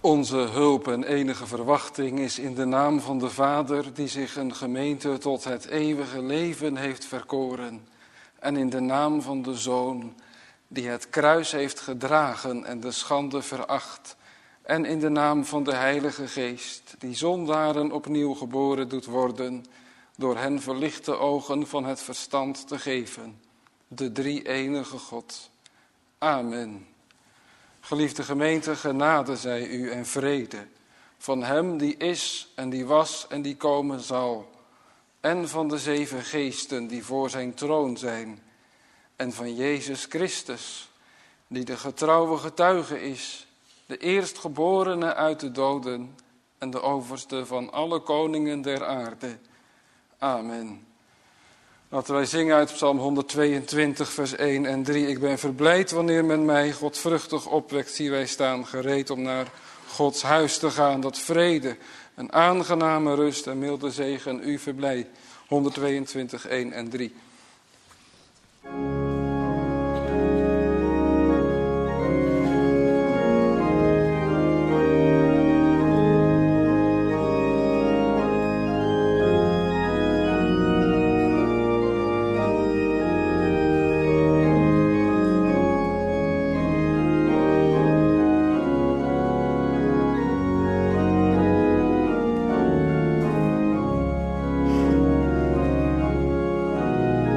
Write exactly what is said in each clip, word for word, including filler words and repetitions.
Onze hulp en enige verwachting is in de naam van de Vader, die zich een gemeente tot het eeuwige leven heeft verkoren. En in de naam van de Zoon, die het kruis heeft gedragen en de schande veracht. En in de naam van de Heilige Geest, die zondaren opnieuw geboren doet worden, door hen verlichte ogen van het verstand te geven. De drie-enige God. Amen. Geliefde gemeente, genade zij u en vrede van hem die is en die was en die komen zal, en van de zeven geesten die voor zijn troon zijn, en van Jezus Christus, die de getrouwe getuige is, de eerstgeborene uit de doden en de overste van alle koningen der aarde. Amen. Laten wij zingen uit Psalm honderdtweeëntwintig, vers één en drie. Ik ben verblijd wanneer men mij godvruchtig opwekt. Zie, wij staan gereed om naar Gods huis te gaan. Dat vrede, een aangename rust en milde zegen u verblij. honderdtweeëntwintig, één en drie. Thank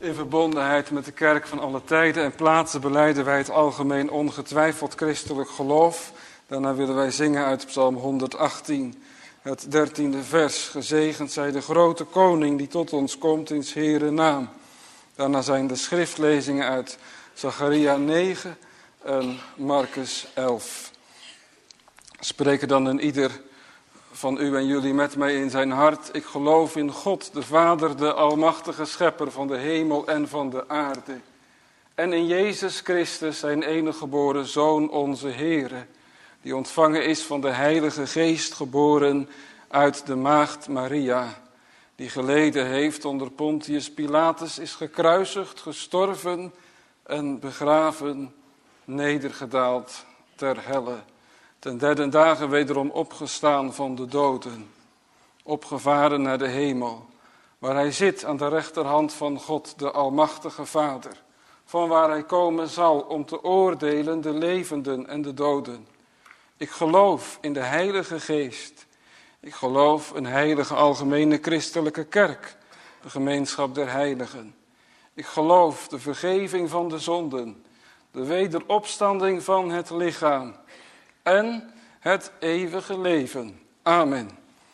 In verbondenheid met de kerk van alle tijden en plaatsen belijden wij het algemeen ongetwijfeld christelijk geloof. Daarna willen wij zingen uit Psalm honderdachttien, het dertiende vers. Gezegend zij de grote koning die tot ons komt in 's Heeren naam. Daarna zijn de schriftlezingen uit Zacharia negen en Marcus elf. Spreken dan een ieder van u en jullie met mij in zijn hart. Ik geloof in God, de Vader, de almachtige schepper van de hemel en van de aarde. En in Jezus Christus, zijn enige geboren Zoon, onze Heere, die ontvangen is van de Heilige Geest, geboren uit de maagd Maria, die geleden heeft onder Pontius Pilatus, is gekruisigd, gestorven en begraven, nedergedaald ter helle. Ten derde dagen wederom opgestaan van de doden, opgevaren naar de hemel, waar hij zit aan de rechterhand van God, de Almachtige Vader, van waar hij komen zal om te oordelen de levenden en de doden. Ik geloof in de Heilige Geest. Ik geloof een heilige algemene christelijke kerk, de gemeenschap der heiligen. Ik geloof de vergeving van de zonden, de wederopstanding van het lichaam en het eeuwige leven. Amen.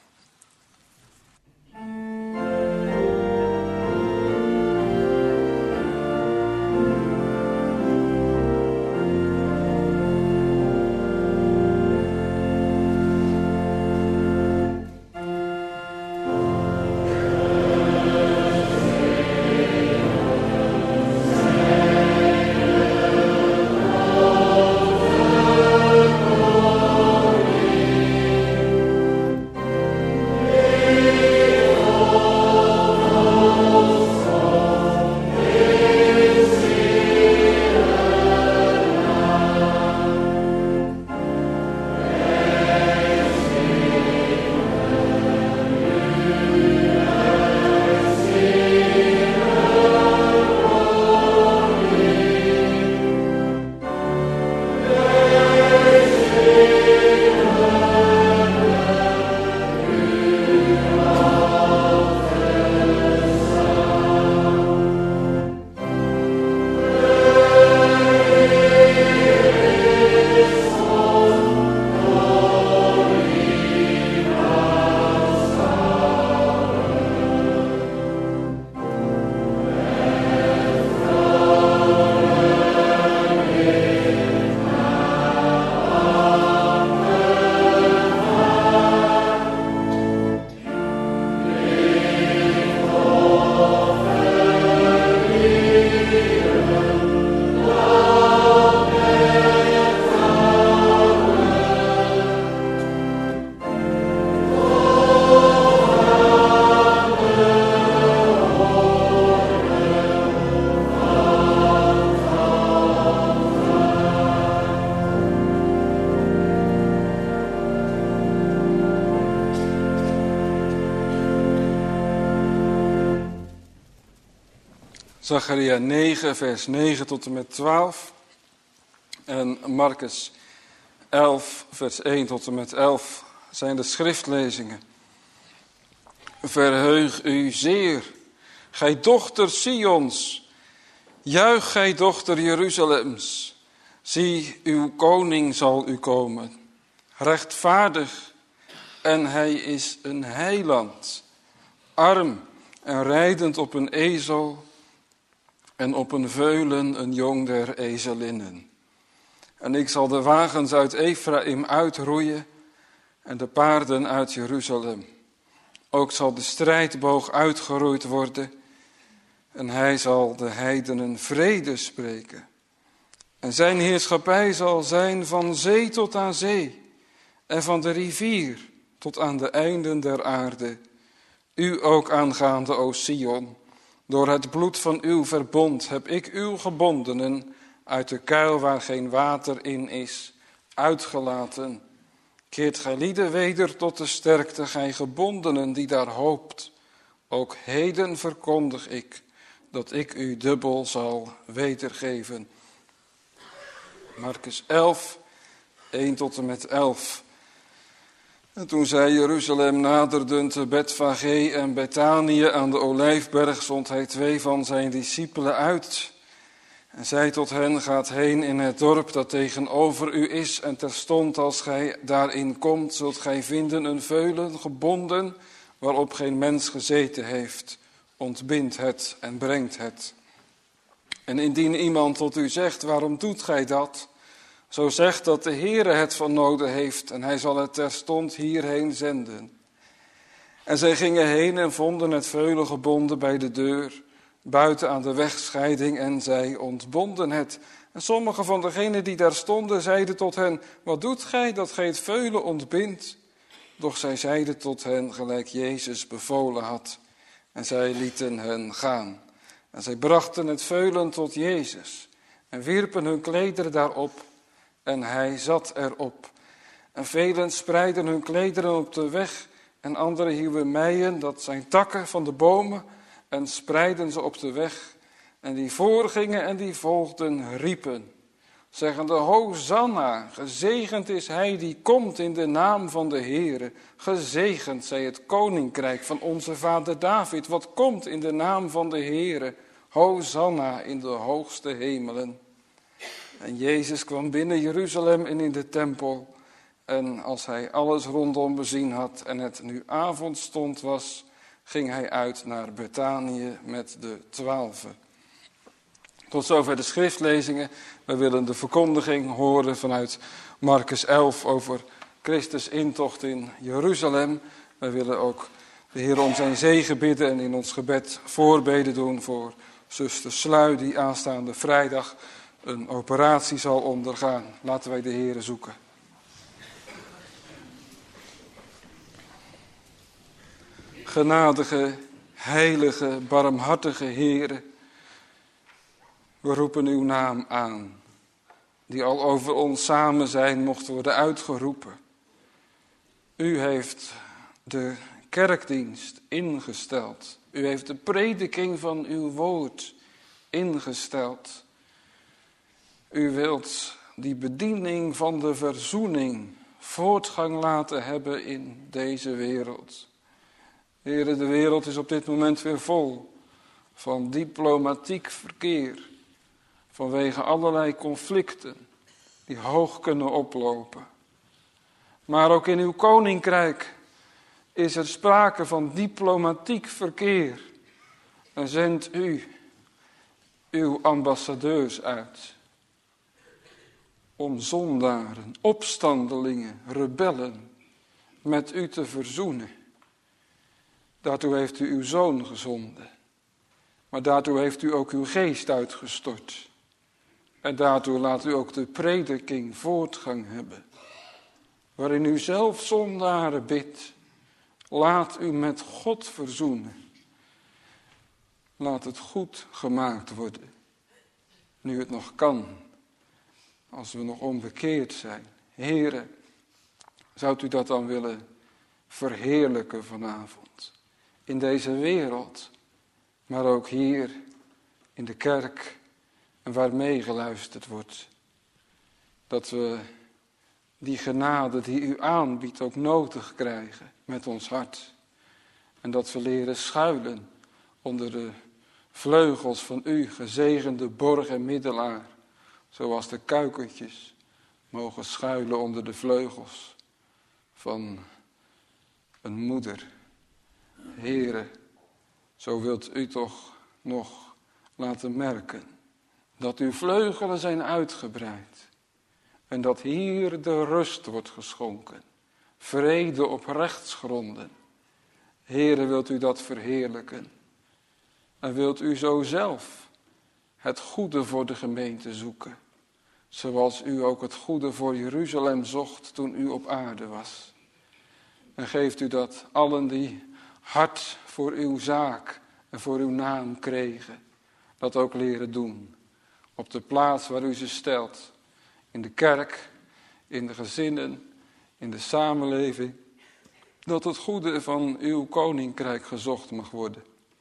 Zacharia negen, vers negen tot en met twaalf. En Marcus elf, vers één tot en met elf zijn de schriftlezingen. Verheug u zeer, gij dochter Sions. Juich, gij dochter Jeruzalems. Zie, uw koning zal u komen. Rechtvaardig, en hij is een heiland. Arm en rijdend op een ezel, en op een veulen een jong der ezelinnen. En ik zal de wagens uit Ephraim uitroeien en de paarden uit Jeruzalem. Ook zal de strijdboog uitgeroeid worden en hij zal de heidenen vrede spreken. En zijn heerschappij zal zijn van zee tot aan zee en van de rivier tot aan de einden der aarde. U ook aangaande, o Sion. Door het bloed van uw verbond heb ik uw gebondenen uit de kuil waar geen water in is, uitgelaten. Keert gij lieden weder tot de sterkte, gij gebondenen die daar hoopt. Ook heden verkondig ik dat ik u dubbel zal wedergeven. Marcus elf, één tot en met elf. En toen zij Jeruzalem naderden te Betfage en Betanië aan de Olijfberg, zond hij twee van zijn discipelen uit. En zei tot hen, gaat heen in het dorp dat tegenover u is. En terstond als gij daarin komt, zult gij vinden een veulen gebonden, waarop geen mens gezeten heeft. Ontbindt het en brengt het. En indien iemand tot u zegt, waarom doet gij dat? Zo zegt dat de Heere het van noden heeft en hij zal het terstond hierheen zenden. En zij gingen heen en vonden het veulen gebonden bij de deur, buiten aan de wegscheiding, en zij ontbonden het. En sommige van degenen die daar stonden zeiden tot hen, wat doet gij dat gij het veulen ontbindt? Doch zij zeiden tot hen gelijk Jezus bevolen had. En zij lieten hen gaan. En zij brachten het veulen tot Jezus en wierpen hun klederen daarop. En hij zat erop. En velen spreidden hun klederen op de weg. En anderen hieuwen meien, dat zijn takken van de bomen, en spreidden ze op de weg. En die voorgingen en die volgden riepen, zeggende, Hosanna, gezegend is hij die komt in de naam van de Heere. Gezegend zij het koninkrijk van onze vader David, wat komt in de naam van de Heere. Hosanna in de hoogste hemelen. En Jezus kwam binnen Jeruzalem en in de tempel. En als hij alles rondom bezien had en het nu avondstond was, ging hij uit naar Betanië met de twaalfen. Tot zover de schriftlezingen. We willen de verkondiging horen vanuit Marcus elf over Christus' intocht in Jeruzalem. We willen ook de Heer om zijn zegen bidden en in ons gebed voorbeden doen voor zuster Slui, die aanstaande vrijdag een operatie zal ondergaan. Laten wij de Heer zoeken. Genadige, heilige, barmhartige Heere, we roepen uw naam aan, die al over ons samen zijn mocht worden uitgeroepen. U heeft de kerkdienst ingesteld. U heeft de prediking van uw woord ingesteld. U wilt die bediening van de verzoening voortgang laten hebben in deze wereld. Heere, de wereld is op dit moment weer vol van diplomatiek verkeer, vanwege allerlei conflicten die hoog kunnen oplopen. Maar ook in uw koninkrijk is er sprake van diplomatiek verkeer. En zendt u uw ambassadeurs uit om zondaren, opstandelingen, rebellen met u te verzoenen. Daartoe heeft u uw zoon gezonden. Maar daartoe heeft u ook uw geest uitgestort. En daartoe laat u ook de prediking voortgang hebben. Waarin u zelf zondaren bidt. Laat u met God verzoenen. Laat het goed gemaakt worden. Nu het nog kan. Als we nog onbekeerd zijn. Here, zou u dat dan willen verheerlijken vanavond? In deze wereld. Maar ook hier in de kerk. En waar meegeluisterd wordt. Dat we die genade die u aanbiedt ook nodig krijgen met ons hart. En dat we leren schuilen onder de vleugels van u, gezegende borg en middelaar. Zoals de kuikentjes mogen schuilen onder de vleugels van een moeder. Heere, zo wilt u toch nog laten merken dat uw vleugelen zijn uitgebreid. En dat hier de rust wordt geschonken. Vrede op rechtsgronden. Heere, wilt u dat verheerlijken. En wilt u zo zelf het goede voor de gemeente zoeken. Zoals u ook het goede voor Jeruzalem zocht toen u op aarde was. En geeft u dat allen die hart voor uw zaak en voor uw naam kregen. Dat ook leren doen. Op de plaats waar u ze stelt. In de kerk, in de gezinnen, in de samenleving. Dat het goede van uw koninkrijk gezocht mag worden.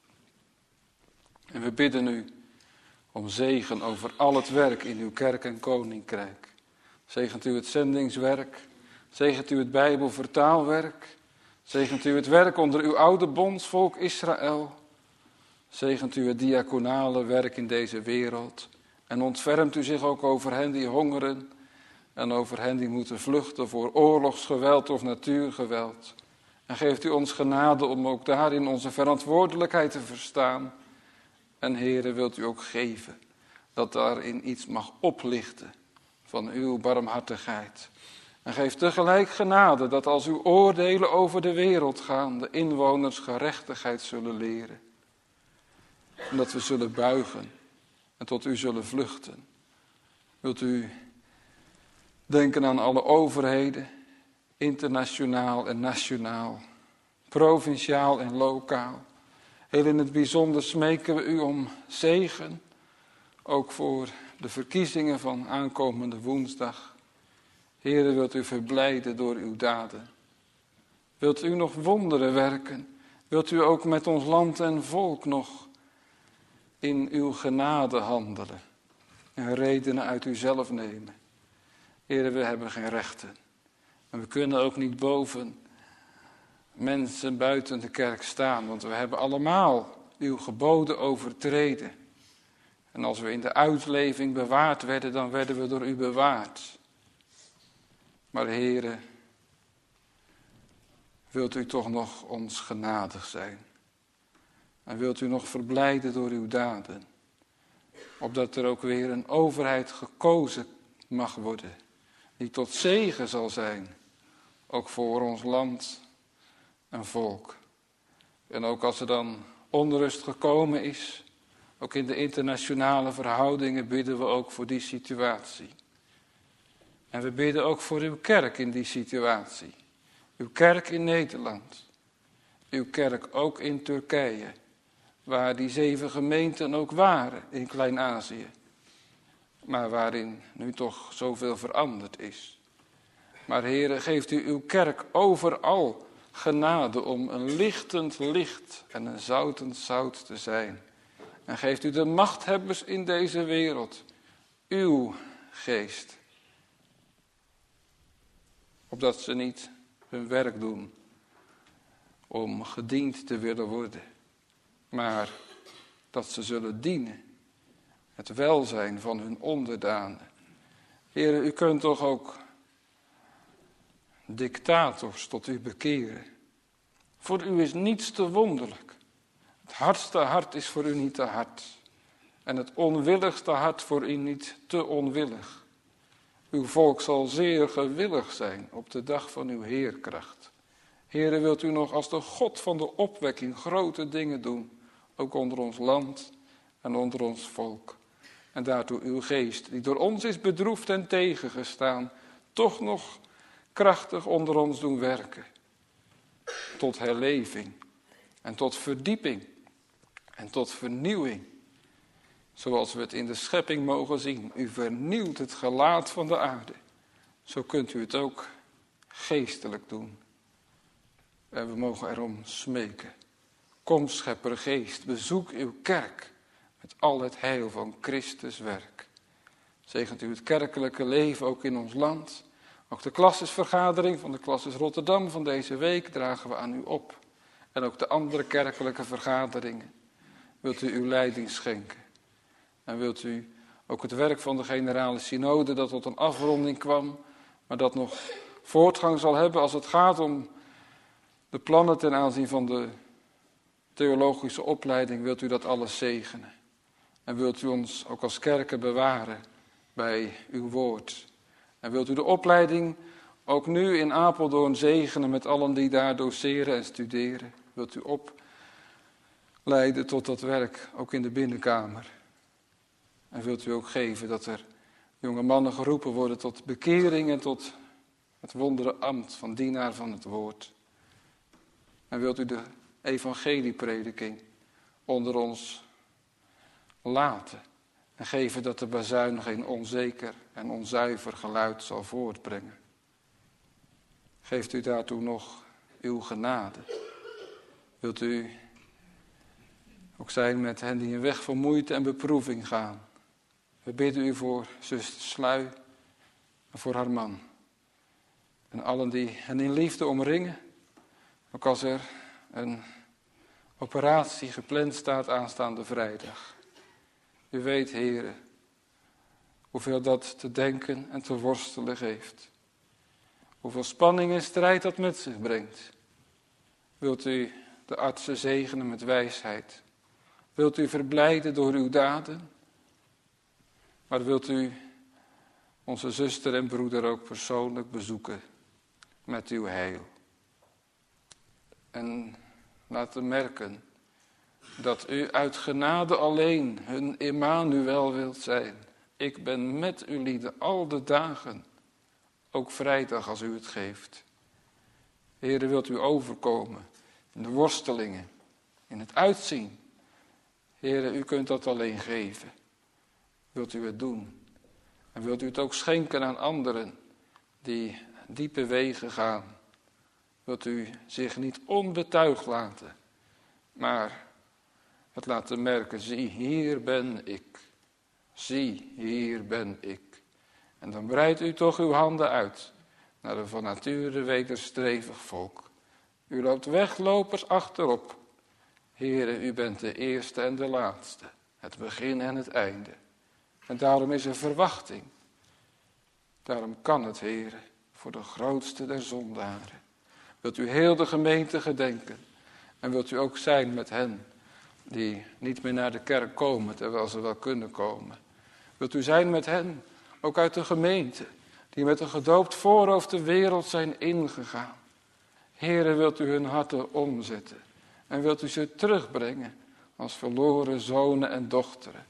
En we bidden u om zegen over al het werk in uw kerk en koninkrijk. Zegent u het zendingswerk. Zegent u het Bijbelvertaalwerk. Zegent u het werk onder uw oude bondsvolk Israël. Zegent u het diaconale werk in deze wereld. En ontfermt u zich ook over hen die hongeren. En over hen die moeten vluchten voor oorlogsgeweld of natuurgeweld. En geeft u ons genade om ook daarin onze verantwoordelijkheid te verstaan. En Heere, wilt u ook geven dat daarin iets mag oplichten van uw barmhartigheid. En geef tegelijk genade dat als uw oordelen over de wereld gaan, de inwoners gerechtigheid zullen leren. En dat we zullen buigen en tot u zullen vluchten. Wilt u denken aan alle overheden, internationaal en nationaal, provinciaal en lokaal. Heel in het bijzonder smeken we u om zegen, ook voor de verkiezingen van aankomende woensdag. Heere, wilt u verblijden door uw daden? Wilt u nog wonderen werken? Wilt u ook met ons land en volk nog in uw genade handelen en redenen uit uzelf nemen? Heere, we hebben geen rechten en we kunnen ook niet boven mensen buiten de kerk staan, want we hebben allemaal uw geboden overtreden. En als we in de uitleving bewaard werden, dan werden we door u bewaard. Maar Heere, wilt u toch nog ons genadig zijn? En wilt u nog verblijden door uw daden? Opdat er ook weer een overheid gekozen mag worden, die tot zegen zal zijn, ook voor ons land en volk. En ook als er dan onrust gekomen is, ook in de internationale verhoudingen, bidden we ook voor die situatie. En we bidden ook voor uw kerk in die situatie. Uw kerk in Nederland. Uw kerk ook in Turkije, waar die zeven gemeenten ook waren in Klein-Azië. Maar waarin nu toch zoveel veranderd is. Maar Heere, geeft u uw kerk overal genade om een lichtend licht en een zoutend zout te zijn. En geeft u de machthebbers in deze wereld uw geest. Opdat ze niet hun werk doen om gediend te willen worden. Maar dat ze zullen dienen. Het welzijn van hun onderdanen. Heere, u kunt toch ook dictators tot u bekeren. Voor u is niets te wonderlijk. Het hardste hart is voor u niet te hard. En het onwilligste hart voor u niet te onwillig. Uw volk zal zeer gewillig zijn op de dag van uw heerkracht. Heere, wilt u nog als de God van de opwekking grote dingen doen. Ook onder ons land en onder ons volk. En daartoe uw geest, die door ons is bedroefd en tegengestaan, toch nog krachtig onder ons doen werken. Tot herleving en tot verdieping en tot vernieuwing. Zoals we het in de schepping mogen zien. U vernieuwt het gelaat van de aarde. Zo kunt u het ook geestelijk doen. En we mogen erom smeken. Kom, schepper geest, bezoek uw kerk met al het heil van Christus werk. Zegent u het kerkelijke leven ook in ons land. Ook de klassenvergadering van de Klasses Rotterdam van deze week dragen we aan u op. En ook de andere kerkelijke vergaderingen. Wilt u uw leiding schenken. En wilt u ook het werk van de generale synode dat tot een afronding kwam, maar dat nog voortgang zal hebben als het gaat om de plannen ten aanzien van de theologische opleiding, wilt u dat alles zegenen. En wilt u ons ook als kerken bewaren bij uw woord. En wilt u de opleiding ook nu in Apeldoorn zegenen met allen die daar doseren en studeren. Wilt u opleiden tot dat werk ook in de binnenkamer. En wilt u ook geven dat er jonge mannen geroepen worden tot bekering en tot het wondere ambt van dienaar van het woord. En wilt u de evangelieprediking onder ons laten. En geven dat de bazuin geen onzeker en onzuiver geluid zal voortbrengen. Geeft u daartoe nog uw genade. Wilt u ook zijn met hen die een weg van moeite en beproeving gaan. We bidden u voor zuster Sluy en voor haar man. En allen die hen in liefde omringen, ook als er een operatie gepland staat aanstaande vrijdag. U weet, Heere, hoeveel dat te denken en te worstelen geeft. Hoeveel spanning en strijd dat met zich brengt. Wilt u de artsen zegenen met wijsheid? Wilt u verblijden door uw daden? Maar wilt u onze zuster en broeder ook persoonlijk bezoeken met uw heil? En laten merken dat u uit genade alleen hun Emmanuel wilt zijn. Ik ben met u lieden al de dagen, ook vrijdag als u het geeft. Heere, wilt u overkomen in de worstelingen, in het uitzien. Heere, u kunt dat alleen geven. Wilt u het doen? En wilt u het ook schenken aan anderen die diepe wegen gaan? Wilt u zich niet onbetuigd laten, maar het laten merken, zie, hier ben ik. Zie, hier ben ik. En dan breidt u toch uw handen uit naar een van nature wederstrevig volk. U loopt weglopers achterop. Heere, u bent de eerste en de laatste, het begin en het einde. En daarom is er verwachting. Daarom kan het, Heere, voor de grootste der zondaren. Wilt u heel de gemeente gedenken en wilt u ook zijn met hen die niet meer naar de kerk komen, terwijl ze wel kunnen komen. Wilt u zijn met hen, ook uit de gemeente, die met een gedoopt voorhoofd de wereld zijn ingegaan. Heere, wilt u hun harten omzetten en wilt u ze terugbrengen als verloren zonen en dochteren.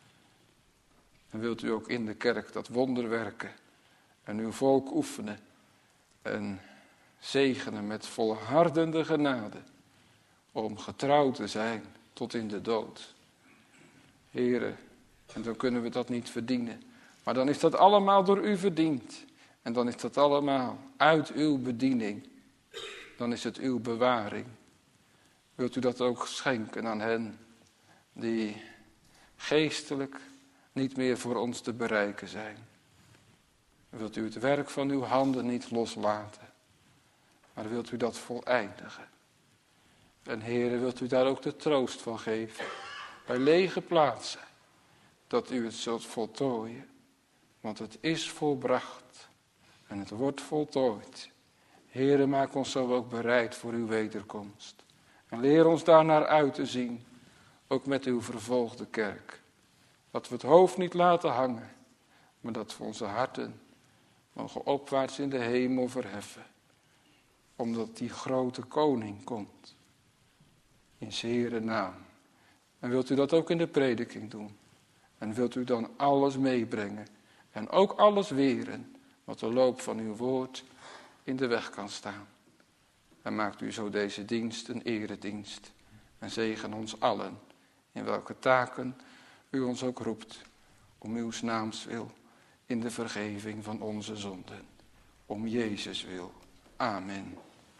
En wilt u ook in de kerk dat wonder werken en uw volk oefenen en zegenen met volhardende genade om getrouw te zijn tot in de dood. Heere, en dan kunnen we dat niet verdienen. Maar dan is dat allemaal door u verdiend. En dan is dat allemaal uit uw bediening. Dan is het uw bewaring. Wilt u dat ook schenken aan hen die geestelijk niet meer voor ons te bereiken zijn. Wilt u het werk van uw handen niet loslaten. Maar wilt u dat voleindigen. En Heere, wilt u daar ook de troost van geven. Bij lege plaatsen. Dat u het zult voltooien. Want het is volbracht. En het wordt voltooid. Heere, maak ons zo ook bereid voor uw wederkomst. En leer ons daarnaar uit te zien. Ook met uw vervolgde kerk. Dat we het hoofd niet laten hangen. Maar dat we onze harten mogen opwaarts in de hemel verheffen. Omdat die grote koning komt. In zijn Heere naam. En wilt u dat ook in de prediking doen? En wilt u dan alles meebrengen? En ook alles weren wat de loop van uw woord in de weg kan staan. En maakt u zo deze dienst een eredienst. En zegen ons allen, in welke taken u ons ook roept. Om uw naams wil, in de vergeving van onze zonden. Om Jezus wil. Amen.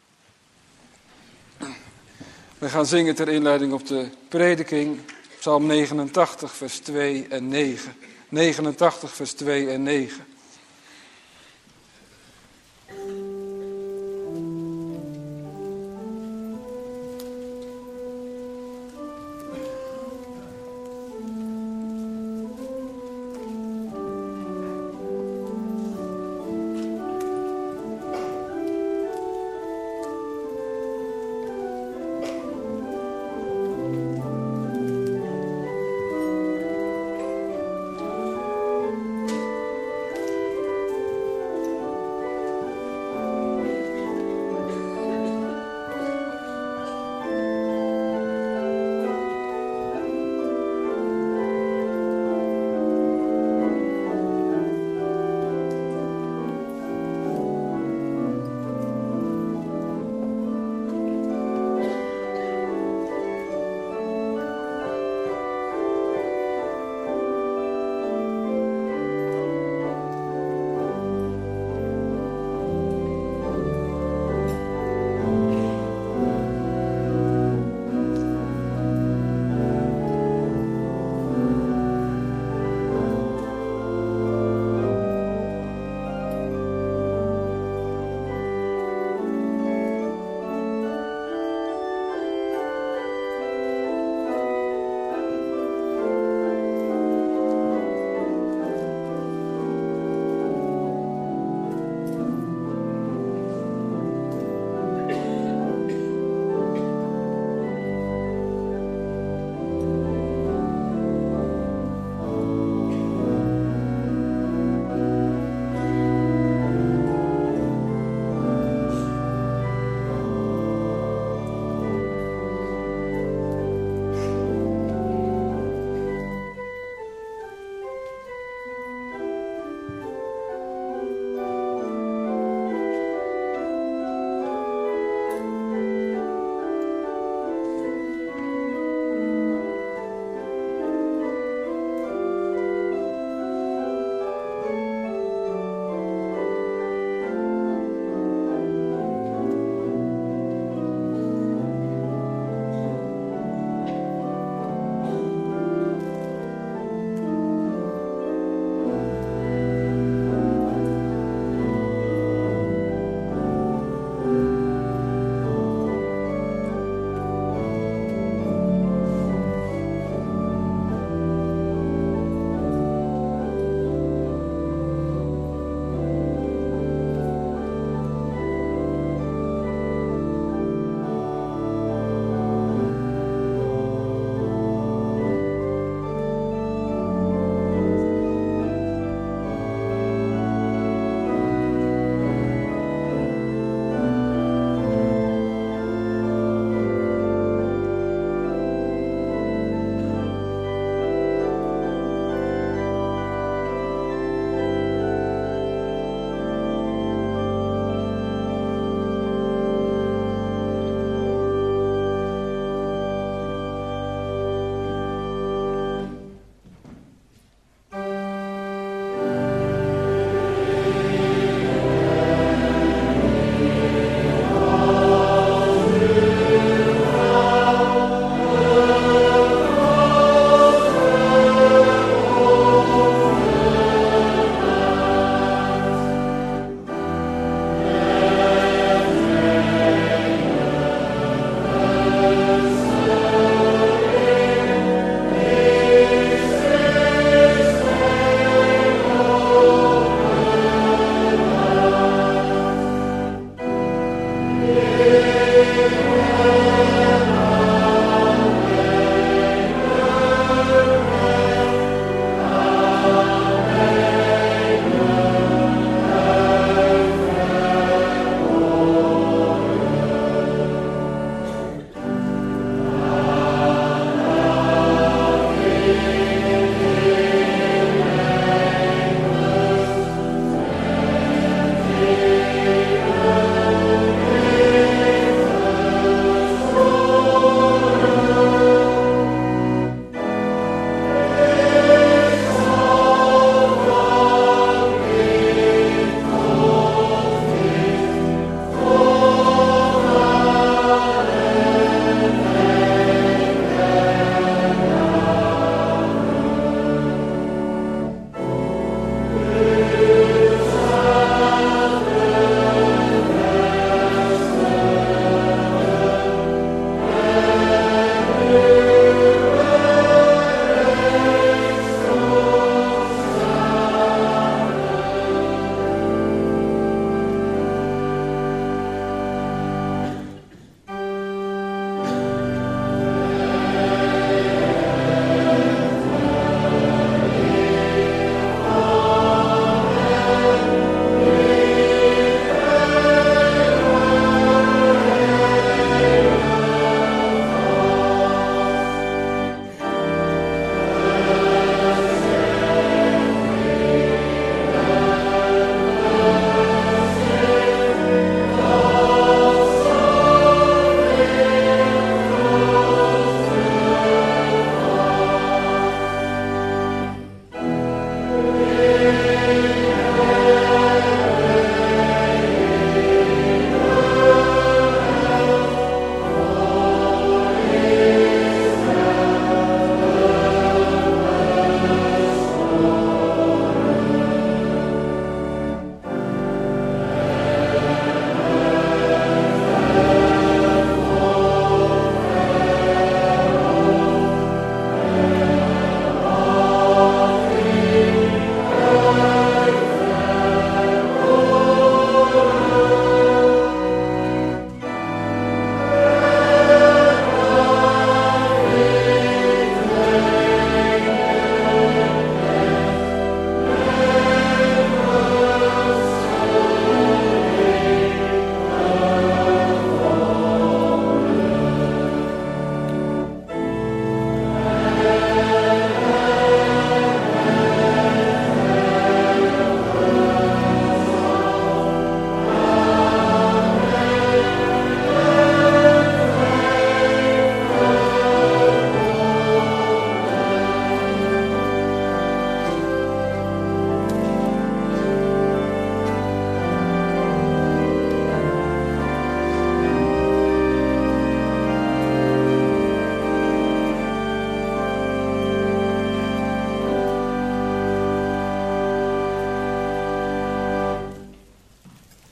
We gaan zingen ter inleiding op de prediking. Psalm negenentachtig, vers twee en negen. negenentachtig, vers twee en negen.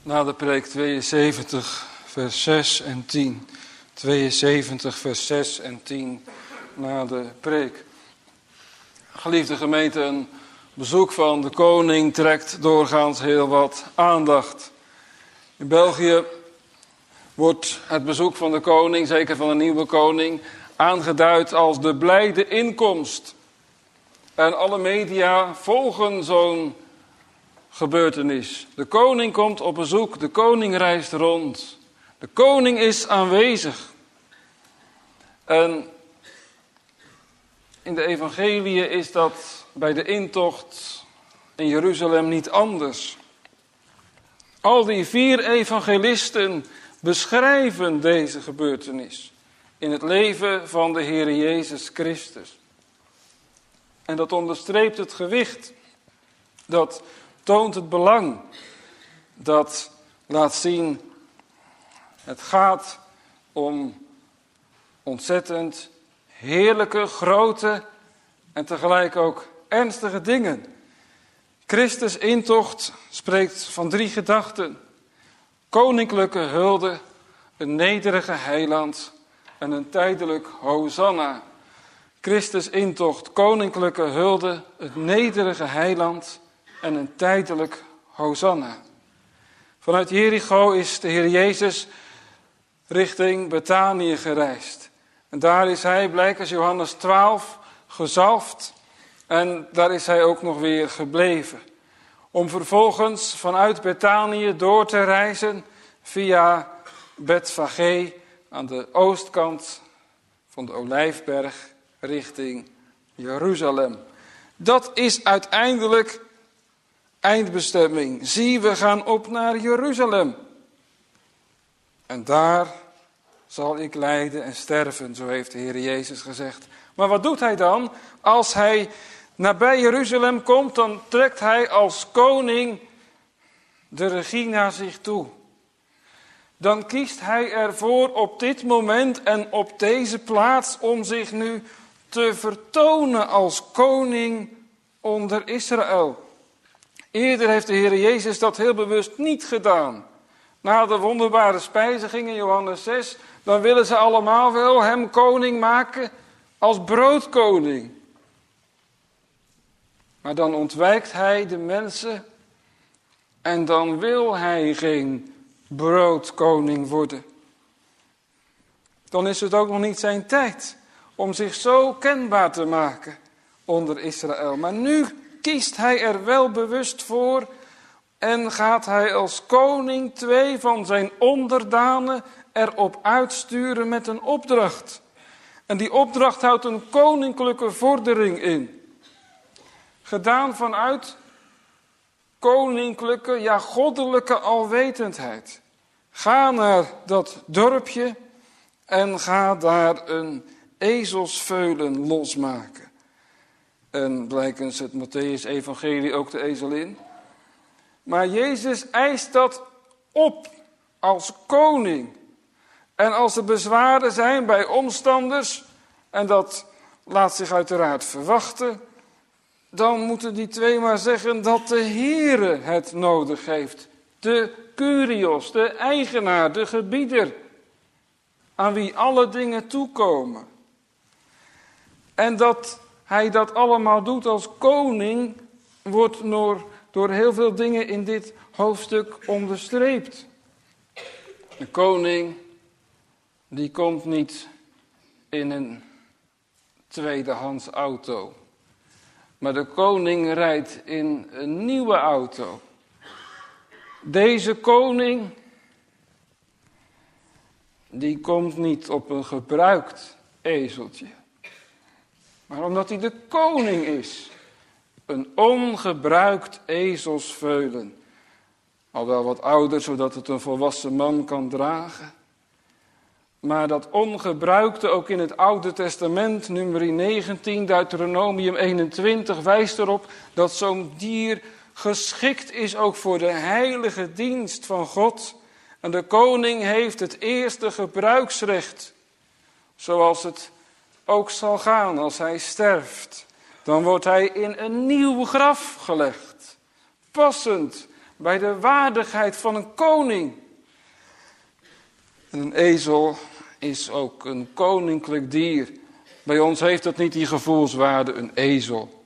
Na de preek tweeënzeventig, vers zes en tien. tweeënzeventig, vers zes en tien na de preek. Geliefde gemeente, een bezoek van de koning trekt doorgaans heel wat aandacht. In België wordt het bezoek van de koning, zeker van een nieuwe koning, aangeduid als de blijde inkomst. En alle media volgen zo'n gebeurtenis. De koning komt op bezoek, de koning reist rond. De koning is aanwezig. En in de evangeliën is dat bij de intocht in Jeruzalem niet anders. Al die vier evangelisten beschrijven deze gebeurtenis in het leven van de Heer Jezus Christus. En dat onderstreept het gewicht, dat toont het belang, dat laat zien, het gaat om ontzettend heerlijke, grote en tegelijk ook ernstige dingen. Christus intocht spreekt van drie gedachten. Koninklijke hulde, een nederige heiland en een tijdelijk hosanna. Christus intocht, koninklijke hulde, het nederige heiland en een tijdelijk hosanna. Vanuit Jericho is de Heer Jezus richting Betanië gereisd. En daar is hij, blijkens Johannes twaalf, gezalfd. En daar is hij ook nog weer gebleven. Om vervolgens vanuit Betanië door te reizen via Betfage aan de oostkant van de Olijfberg richting Jeruzalem. Dat is uiteindelijk eindbestemming. Zie, we gaan op naar Jeruzalem. En daar zal ik lijden en sterven, zo heeft de Heer Jezus gezegd. Maar wat doet hij dan? Als hij nabij Jeruzalem komt, dan trekt hij als koning de regie naar zich toe. Dan kiest hij ervoor op dit moment en op deze plaats om zich nu te vertonen als koning onder Israël. Eerder heeft de Heer Jezus dat heel bewust niet gedaan. Na de wonderbare spijziging in Johannes zes, dan willen ze allemaal wel hem koning maken als broodkoning. Maar dan ontwijkt hij de mensen en dan wil hij geen broodkoning worden. Dan is het ook nog niet zijn tijd om zich zo kenbaar te maken onder Israël. Maar nu kiest hij er wel bewust voor en gaat hij als koning twee van zijn onderdanen erop uitsturen met een opdracht. En die opdracht houdt een koninklijke vordering in. Gedaan vanuit koninklijke, ja goddelijke alwetendheid. Ga naar dat dorpje en ga daar een ezelsveulen losmaken. En blijkens het Mattheüs-evangelie ook de ezel in. Maar Jezus eist dat op als koning. En als er bezwaren zijn bij omstanders, en dat laat zich uiteraard verwachten, dan moeten die twee maar zeggen dat de Heere het nodig heeft. De Kyrios, de eigenaar, de gebieder, aan wie alle dingen toekomen. En dat hij dat allemaal doet als koning, wordt door, door heel veel dingen in dit hoofdstuk onderstreept. De koning, die komt niet in een tweedehands auto. Maar de koning rijdt in een nieuwe auto. Deze koning, die komt niet op een gebruikt ezeltje. Maar omdat hij de koning is. Een ongebruikt ezelsveulen. Al wel wat ouder, zodat het een volwassen man kan dragen. Maar dat ongebruikte ook in het Oude Testament, nummer negentien, Deuteronomium eenentwintig, wijst erop dat zo'n dier geschikt is ook voor de heilige dienst van God. En de koning heeft het eerste gebruiksrecht, zoals het ook zal gaan als hij sterft. Dan wordt hij in een nieuw graf gelegd, passend bij de waardigheid van een koning. En een ezel is ook een koninklijk dier. Bij ons heeft dat niet die gevoelswaarde, een ezel.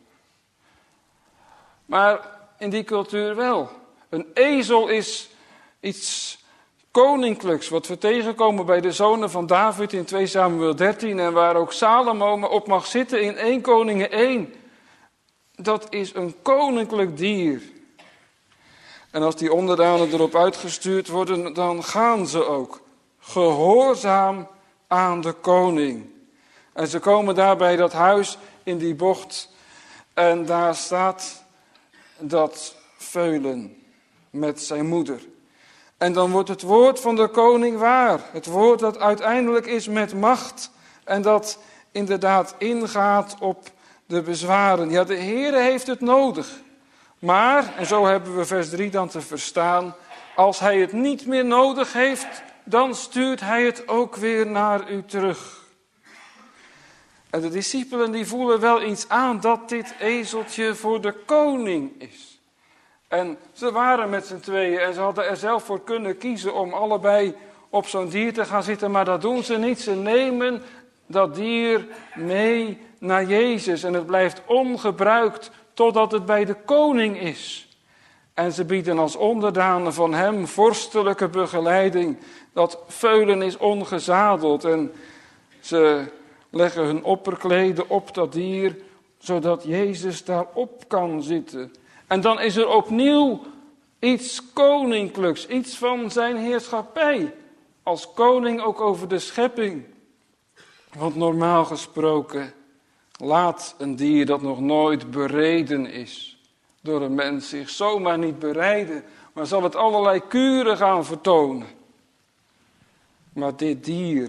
Maar in die cultuur wel. Een ezel is iets koninklijks, wat we tegenkomen bij de zonen van David in twee Samuel dertien... en waar ook Salomo op mag zitten in één Koningen één. Dat is een koninklijk dier. En als die onderdanen erop uitgestuurd worden, dan gaan ze ook. Gehoorzaam aan de koning. En ze komen daar bij dat huis in die bocht. En daar staat dat veulen met zijn moeder. En dan wordt het woord van de koning waar. Het woord dat uiteindelijk is met macht. En dat inderdaad ingaat op de bezwaren. Ja, de Heere heeft het nodig. Maar, en zo hebben we vers drie dan te verstaan, als hij het niet meer nodig heeft, dan stuurt hij het ook weer naar u terug. En de discipelen die voelen wel iets aan dat dit ezeltje voor de koning is. En ze waren met z'n tweeën en ze hadden er zelf voor kunnen kiezen om allebei op zo'n dier te gaan zitten. Maar dat doen ze niet. Ze nemen dat dier mee naar Jezus. En het blijft ongebruikt totdat het bij de koning is. En ze bieden als onderdanen van hem vorstelijke begeleiding. Dat veulen is ongezadeld en ze leggen hun opperkleden op dat dier, zodat Jezus daarop kan zitten. En dan is er opnieuw iets koninklijks, iets van zijn heerschappij. Als koning ook over de schepping. Want normaal gesproken laat een dier dat nog nooit bereden is door een mens zich zomaar niet bereiden, maar zal het allerlei kuren gaan vertonen. Maar dit dier,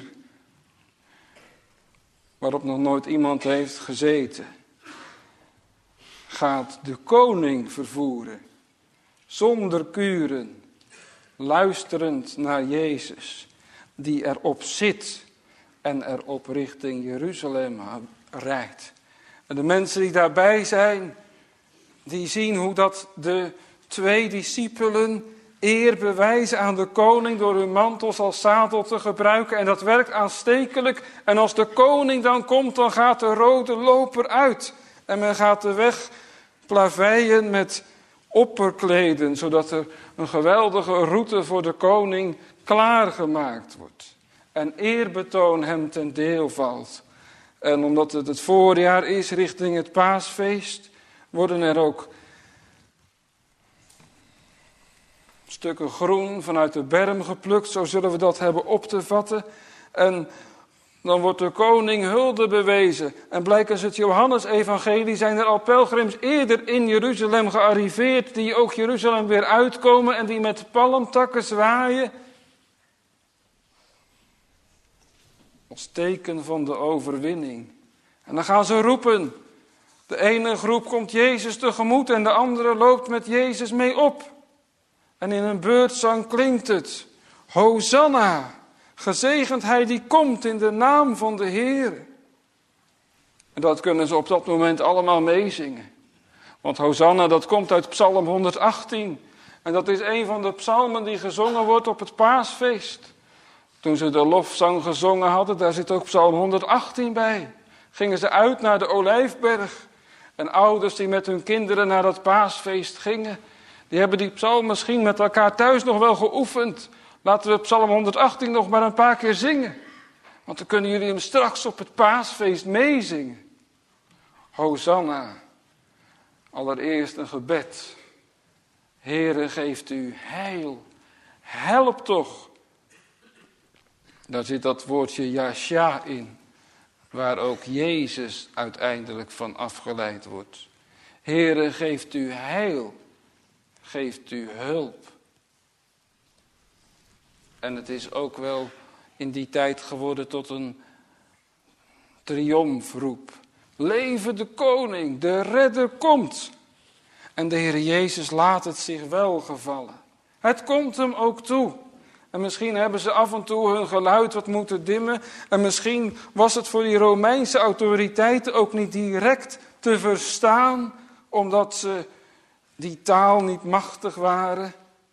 waarop nog nooit iemand heeft gezeten, gaat de koning vervoeren, zonder kuren, luisterend naar Jezus, die erop zit en erop richting Jeruzalem rijdt. En de mensen die daarbij zijn, die zien hoe dat de twee discipelen eer bewijzen aan de koning door hun mantels als zadel te gebruiken. En dat werkt aanstekelijk. En als de koning dan komt, dan gaat de rode loper uit. En men gaat de weg plaveien met opperkleden, zodat er een geweldige route voor de koning klaargemaakt wordt. En eerbetoon hem ten deel valt. En omdat het het voorjaar is richting het paasfeest, worden er ook stukken groen vanuit de berm geplukt, zo zullen we dat hebben op te vatten. En dan wordt de koning hulde bewezen. En blijkens het Johannes-evangelie zijn er al pelgrims eerder in Jeruzalem gearriveerd, die ook Jeruzalem weer uitkomen en die met palmtakken zwaaien. Als teken van de overwinning. En dan gaan ze roepen. De ene groep komt Jezus tegemoet en de andere loopt met Jezus mee op. En in een beurtzang klinkt het: Hosanna, gezegend hij die komt in de naam van de Heer. En dat kunnen ze op dat moment allemaal meezingen. Want Hosanna, dat komt uit Psalm honderdachttien. En dat is een van de psalmen die gezongen wordt op het paasfeest. Toen ze de lofzang gezongen hadden, daar zit ook Psalm honderdachttien bij. Gingen ze uit naar de Olijfberg. En ouders die met hun kinderen naar dat paasfeest gingen, die hebben die psalm misschien met elkaar thuis nog wel geoefend. Laten we Psalm honderdachttien nog maar een paar keer zingen. Want dan kunnen jullie hem straks op het paasfeest meezingen. Hosanna. Allereerst een gebed. Heere, geeft u heil. Help toch. Daar zit dat woordje Yasha in. Waar ook Jezus uiteindelijk van afgeleid wordt. Heere, geeft u heil. Geeft u hulp. En het is ook wel in die tijd geworden tot een triomfroep. Leve de koning, de redder komt. En de Heer Jezus laat het zich wel gevallen. Het komt hem ook toe. En misschien hebben ze af en toe hun geluid wat moeten dimmen. En misschien was het voor die Romeinse autoriteiten ook niet direct te verstaan, omdat ze die taal niet machtig waren.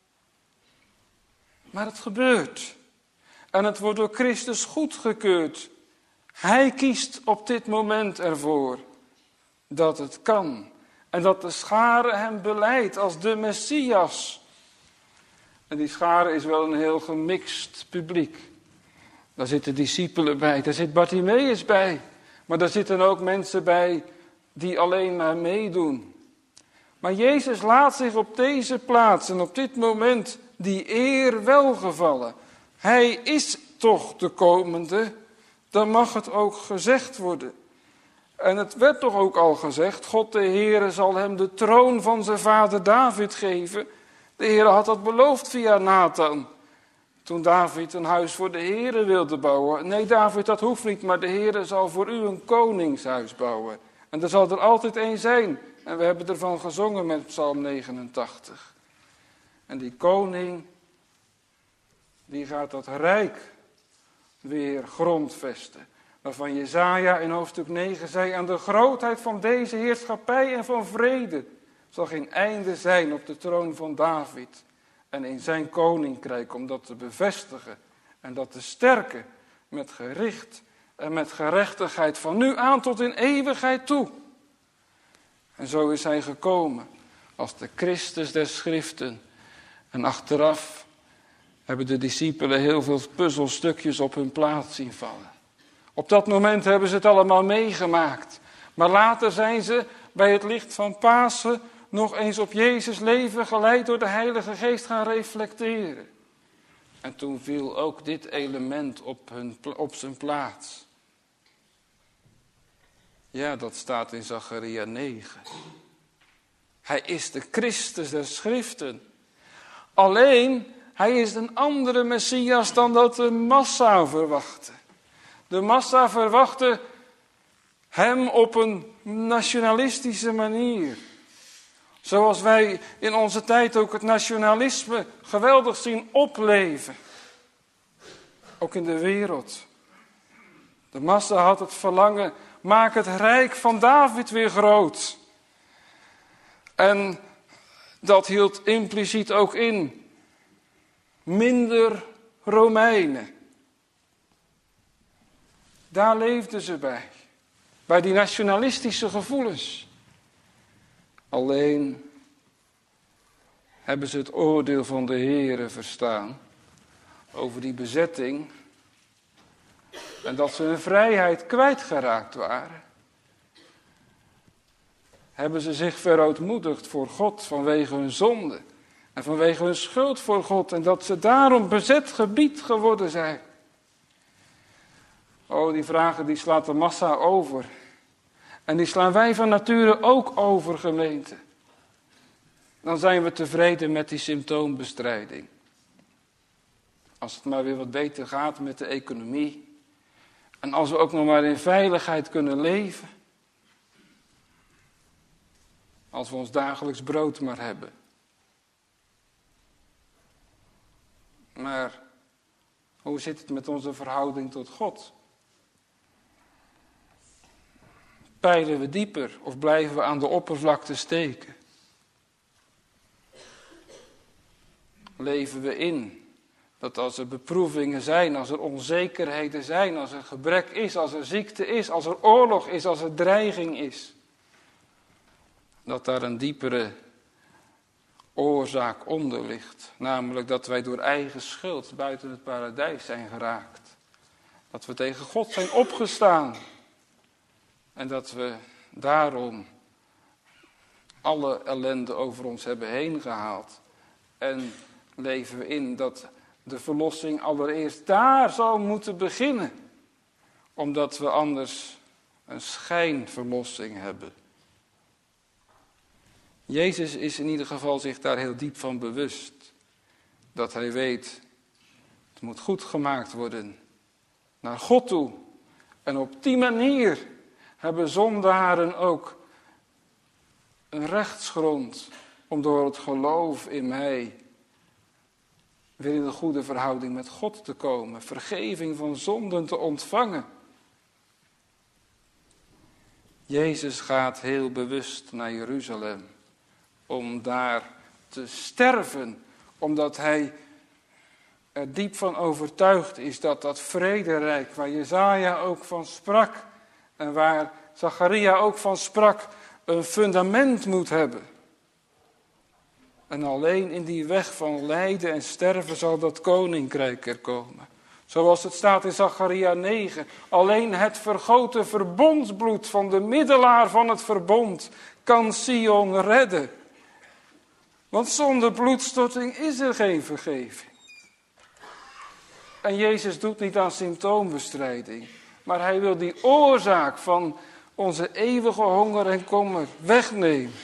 Maar het gebeurt. En het wordt door Christus goedgekeurd. Hij kiest op dit moment ervoor dat het kan. En dat de schare hem beleidt als de Messias. En die schare is wel een heel gemixt publiek. Daar zitten discipelen bij, daar zit Bartimaeus bij. Maar daar zitten ook mensen bij die alleen maar meedoen. Maar Jezus laat zich op deze plaats en op dit moment die eer welgevallen. Hij is toch de komende, dan mag het ook gezegd worden. En het werd toch ook al gezegd, God de Heere zal hem de troon van zijn vader David geven. De Heere had dat beloofd via Nathan. Toen David een huis voor de Heere wilde bouwen. Nee, David, dat hoeft niet, maar de Heere zal voor u een koningshuis bouwen. En er zal er altijd één zijn. En we hebben ervan gezongen met Psalm negenentachtig. En die koning, die gaat dat rijk weer grondvesten. Waarvan Jesaja in hoofdstuk negen zei, aan de grootheid van deze heerschappij en van vrede zal geen einde zijn op de troon van David en in zijn koninkrijk, om dat te bevestigen en dat te sterken met gericht en met gerechtigheid van nu aan tot in eeuwigheid toe. En zo is hij gekomen als de Christus der Schriften. En achteraf hebben de discipelen heel veel puzzelstukjes op hun plaats zien vallen. Op dat moment hebben ze het allemaal meegemaakt. Maar later zijn ze bij het licht van Pasen nog eens op Jezus leven geleid door de Heilige Geest gaan reflecteren. En toen viel ook dit element op, hun, op zijn plaats. Ja, dat staat in Zacharia negen. Hij is de Christus der Schriften. Alleen, hij is een andere Messias dan dat de massa verwachtte. De massa verwachtte hem op een nationalistische manier. Zoals wij in onze tijd ook het nationalisme geweldig zien opleven. Ook in de wereld. De massa had het verlangen, maak het rijk van David weer groot. En dat hield impliciet ook in minder Romeinen. Daar leefden ze bij. Bij die nationalistische gevoelens. Alleen hebben ze het oordeel van de Heere verstaan over die bezetting. En dat ze hun vrijheid kwijtgeraakt waren. Hebben ze zich verootmoedigd voor God vanwege hun zonde. En vanwege hun schuld voor God. En dat ze daarom bezet gebied geworden zijn. Oh, die vragen die slaat de massa over. En die slaan wij van nature ook over, gemeente. Dan zijn we tevreden met die symptoombestrijding. Als het maar weer wat beter gaat met de economie. En als we ook nog maar in veiligheid kunnen leven. Als we ons dagelijks brood maar hebben. Maar hoe zit het met onze verhouding tot God? Peilen we dieper of blijven we aan de oppervlakte steken? Leven we in dat als er beproevingen zijn, als er onzekerheden zijn, als er gebrek is, als er ziekte is, als er oorlog is, als er dreiging is, dat daar een diepere oorzaak onder ligt. Namelijk dat wij door eigen schuld buiten het paradijs zijn geraakt. Dat we tegen God zijn opgestaan. En dat we daarom alle ellende over ons hebben heen gehaald. En leven we in dat de verlossing allereerst daar zal moeten beginnen. Omdat we anders een schijnverlossing hebben. Jezus is in ieder geval zich daar heel diep van bewust. Dat hij weet, het moet goed gemaakt worden naar God toe. En op die manier hebben zondaren ook een rechtsgrond om door het geloof in mij weer in een goede verhouding met God te komen. Vergeving van zonden te ontvangen. Jezus gaat heel bewust naar Jeruzalem. om daar te sterven, omdat hij er diep van overtuigd is dat dat vrederijk, waar Jesaja ook van sprak en waar Zacharia ook van sprak, een fundament moet hebben. En alleen in die weg van lijden en sterven zal dat koninkrijk er komen. Zoals het staat in Zacharia negen. Alleen het vergoten verbondsbloed van de middelaar van het verbond kan Sion redden. Want zonder bloedstorting is er geen vergeving. En Jezus doet niet aan symptoombestrijding. Maar hij wil die oorzaak van onze eeuwige honger en kommer wegnemen.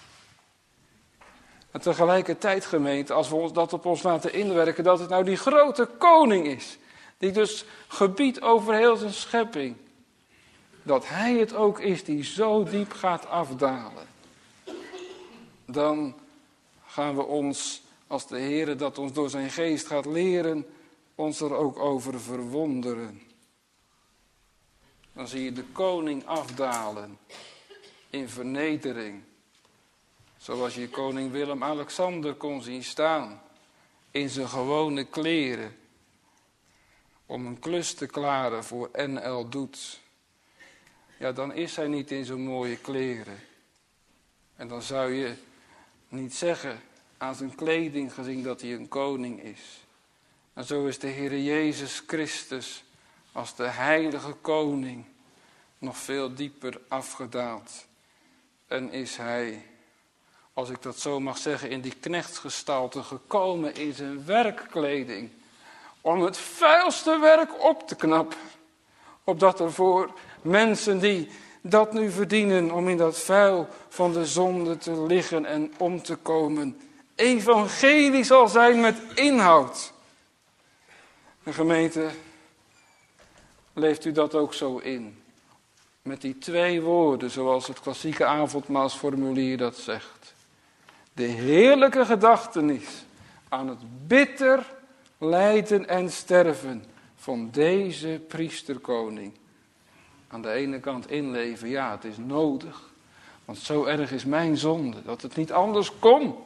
En tegelijkertijd, gemeente, als we ons dat op ons laten inwerken, dat het nou die grote koning is, die dus gebiedt over heel zijn schepping, dat hij het ook is die zo diep gaat afdalen. Dan gaan we ons, als de Heere dat ons door zijn geest gaat leren, ons er ook over verwonderen. Dan zie je de koning afdalen in vernedering. Zoals je koning Willem-Alexander kon zien staan in zijn gewone kleren om een klus te klaren voor N L Doet. Ja, dan is hij niet in zo'n mooie kleren. En dan zou je niet zeggen aan zijn kleding gezien dat hij een koning is. En zo is de Heere Jezus Christus als de heilige koning nog veel dieper afgedaald. En is hij, als ik dat zo mag zeggen, in die knechtsgestalte gekomen in zijn werkkleding. Om het vuilste werk op te knappen. Opdat er voor mensen die dat nu verdienen, om in dat vuil van de zonde te liggen en om te komen, evangelie zal zijn met inhoud. De gemeente, leeft u dat ook zo in? Met die twee woorden, zoals het klassieke avondmaalsformulier dat zegt. De heerlijke gedachtenis aan het bitter lijden en sterven van deze priesterkoning. Aan de ene kant inleven, ja, het is nodig. Want zo erg is mijn zonde, dat het niet anders kon.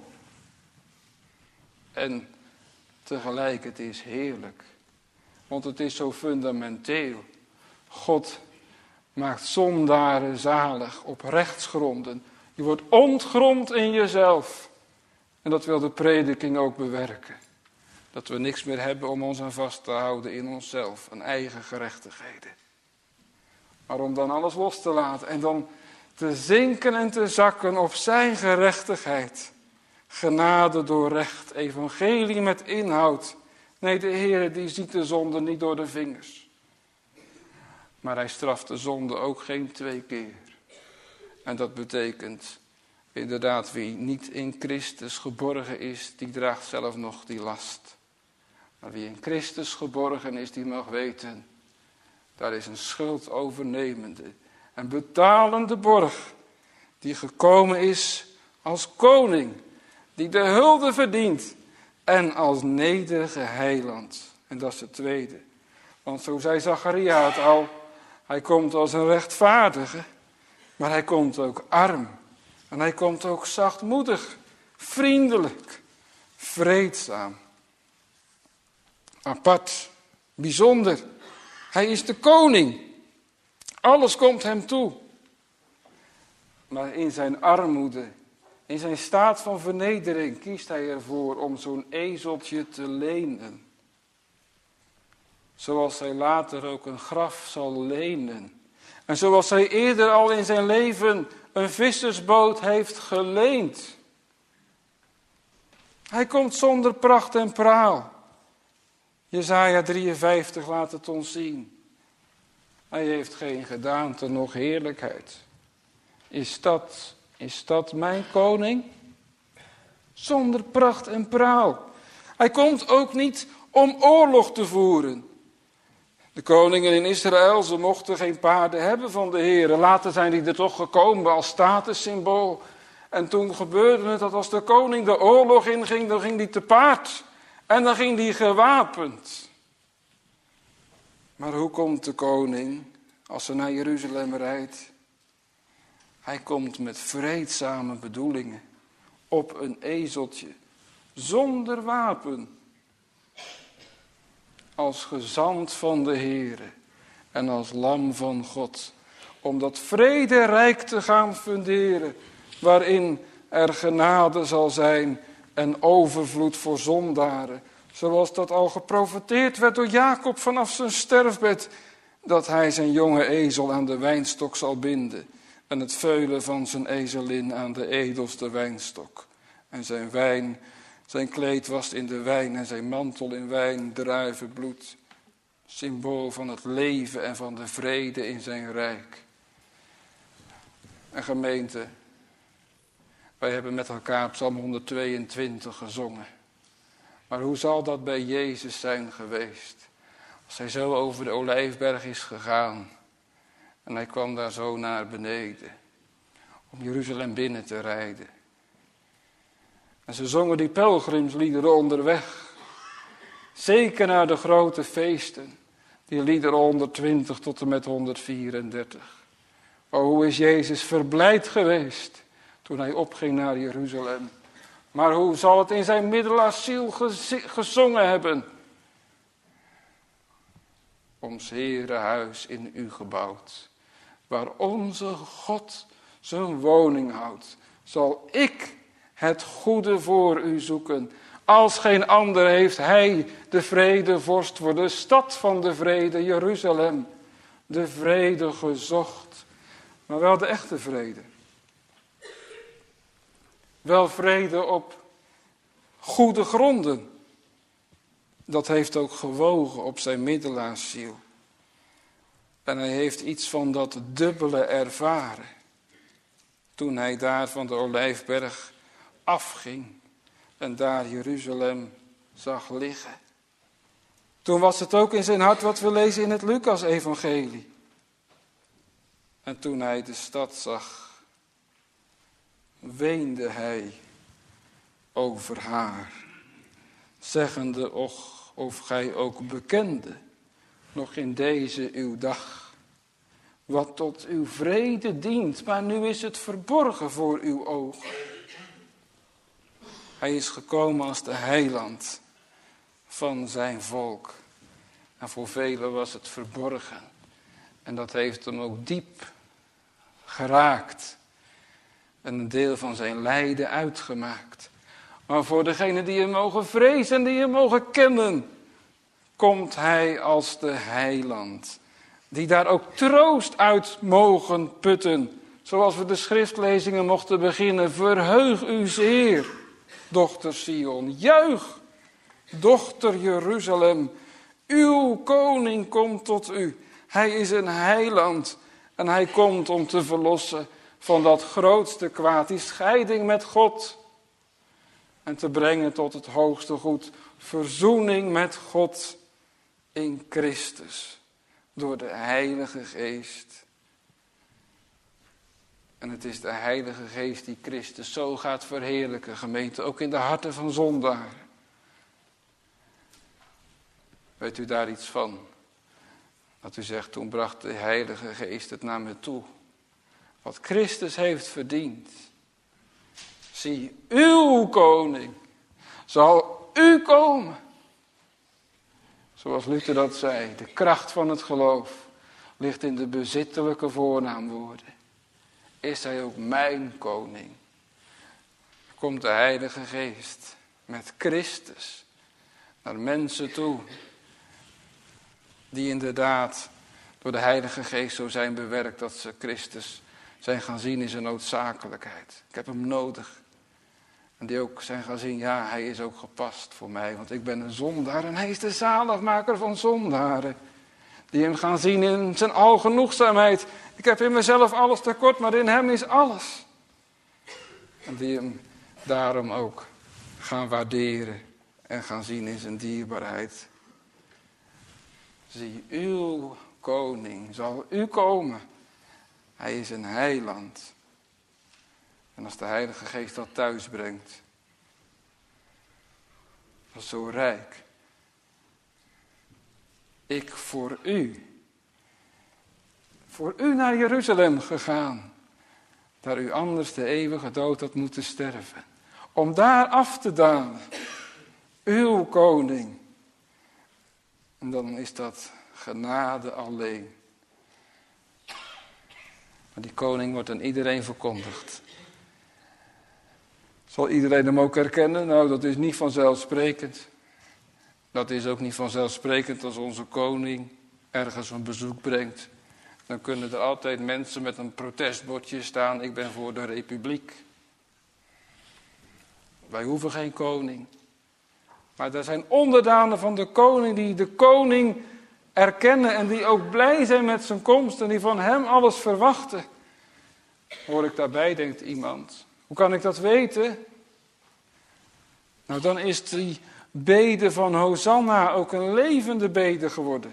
En tegelijk, het is heerlijk. Want het is zo fundamenteel. God maakt zondaren zalig op rechtsgronden. Je wordt ontgrond in jezelf. En dat wil de prediking ook bewerken. Dat we niks meer hebben om ons aan vast te houden in onszelf. Een eigen gerechtigheden. Maar om dan alles los te laten. En dan te zinken en te zakken op zijn gerechtigheid. Genade door recht. Evangelie met inhoud. Nee, de Heer die ziet de zonde niet door de vingers. Maar hij straft de zonde ook geen twee keer. En dat betekent inderdaad, wie niet in Christus geborgen is, die draagt zelf nog die last. Maar wie in Christus geborgen is, die mag weten, daar is een schuldovernemende en betalende borg, die gekomen is als koning, die de hulde verdient en als nederige heiland. En dat is het tweede. Want zo zei Zacharia het al, hij komt als een rechtvaardige, maar hij komt ook arm. En hij komt ook zachtmoedig, vriendelijk, vreedzaam. Apart, bijzonder. Hij is de koning. Alles komt hem toe. Maar in zijn armoede, in zijn staat van vernedering, kiest hij ervoor om zo'n ezeltje te lenen. Zoals hij later ook een graf zal lenen. En zoals hij eerder al in zijn leven een vissersboot heeft geleend. Hij komt zonder pracht en praal. Jesaja drieënvijftig laat het ons zien. Hij heeft geen gedaante, noch heerlijkheid. Is dat, is dat mijn koning? Zonder pracht en praal. Hij komt ook niet om oorlog te voeren. De koningen in Israël, ze mochten geen paarden hebben van de Heer. Later zijn die er toch gekomen als statussymbool. En toen gebeurde het dat als de koning de oorlog inging, dan ging die te paard. En dan ging die gewapend. Maar hoe komt de koning als ze naar Jeruzalem rijdt? Hij komt met vreedzame bedoelingen. op een ezeltje, zonder wapen, als gezant van de Heere en als lam van God, om dat vrederijk te gaan funderen, waarin er genade zal zijn en overvloed voor zondaren, zoals dat al geprofeteerd werd door Jacob vanaf zijn sterfbed, dat hij zijn jonge ezel aan de wijnstok zal binden en het veulen van zijn ezelin aan de edelste wijnstok. En zijn wijn, zijn kleed was in de wijn en zijn mantel in wijn, druivenbloed, symbool van het leven en van de vrede in zijn rijk. En gemeente, wij hebben met elkaar Psalm honderdtweeëntwintig gezongen. Maar hoe zal dat bij Jezus zijn geweest? Als hij zo over de Olijfberg is gegaan. En hij kwam daar zo naar beneden. Om Jeruzalem binnen te rijden. En ze zongen die pelgrimsliederen onderweg. Zeker naar de grote feesten. Die liederen honderdtwintig tot en met honderdvierendertig. Oh, hoe is Jezus verblijd geweest toen hij opging naar Jeruzalem. Maar hoe zal het in zijn middelaarsziel gezongen hebben? Ons Heerenhuis in u gebouwd, waar onze God zijn woning houdt, zal ik het goede voor u zoeken. Als geen ander heeft hij de vredevorst voor de stad van de vrede, Jeruzalem, de vrede gezocht. Maar wel de echte vrede. Wel vrede op goede gronden. Dat heeft ook gewogen op zijn middelaarsziel. En hij heeft iets van dat dubbele ervaren. Toen hij daar van de Olijfberg afging en daar Jeruzalem zag liggen. Toen was het ook in zijn hart wat we lezen in het Lucas-evangelie. En toen hij de stad zag, weende hij over haar, zeggende, och, of gij ook bekende, nog in deze uw dag, wat tot uw vrede dient, maar nu is het verborgen voor uw ogen. Hij is gekomen als de heiland van zijn volk. En voor velen was het verborgen. En dat heeft hem ook diep geraakt. En een deel van zijn lijden uitgemaakt. Maar voor degenen die hem mogen vrezen en die hem mogen kennen, komt hij als de heiland. Die daar ook troost uit mogen putten. Zoals we de schriftlezingen mochten beginnen. Verheug u zeer, dochter Sion. Juich, dochter Jeruzalem. Uw koning komt tot u. Hij is een heiland. En hij komt om te verlossen van dat grootste kwaad. Die scheiding met God. En te brengen tot het hoogste goed. Verzoening met God in Christus. Door de Heilige Geest. En het is de Heilige Geest die Christus zo gaat verheerlijken, gemeente, ook in de harten van zondaren. Weet u daar iets van? Dat u zegt, toen bracht de Heilige Geest het naar me toe. Wat Christus heeft verdiend. Zie, uw koning zal u komen. Zoals Luther dat zei, de kracht van het geloof ligt in de bezittelijke voornaamwoorden. Is hij ook mijn koning? Komt de Heilige Geest met Christus naar mensen toe, die inderdaad door de Heilige Geest zo zijn bewerkt dat ze Christus zijn gaan zien in zijn noodzakelijkheid. Ik heb hem nodig. En die ook zijn gaan zien, ja, hij is ook gepast voor mij, want ik ben een zondaar en hij is de zaligmaker van zondaren. Die hem gaan zien in zijn algenoegzaamheid. Ik heb in mezelf alles tekort, maar in hem is alles. En die hem daarom ook gaan waarderen en gaan zien in zijn dierbaarheid. Zie, uw koning zal u komen. Hij is een heiland. En als de Heilige Geest dat thuis brengt, dat is zo rijk. Ik voor u, voor u naar Jeruzalem gegaan, daar u anders de eeuwige dood had moeten sterven. Om daar af te dalen. Uw koning. En dan is dat genade alleen. Maar die koning wordt aan iedereen verkondigd. Zal iedereen hem ook herkennen? Nou, dat is niet vanzelfsprekend. Dat is ook niet vanzelfsprekend als onze koning ergens een bezoek brengt. Dan kunnen er altijd mensen met een protestbordje staan. Ik ben voor de republiek. Wij hoeven geen koning. Maar er zijn onderdanen van de koning die de koning erkennen. En die ook blij zijn met zijn komst. En die van hem alles verwachten. Hoor ik daarbij, denkt iemand. Hoe kan ik dat weten? Nou, dan is die bede van Hosanna ook een levende bede geworden.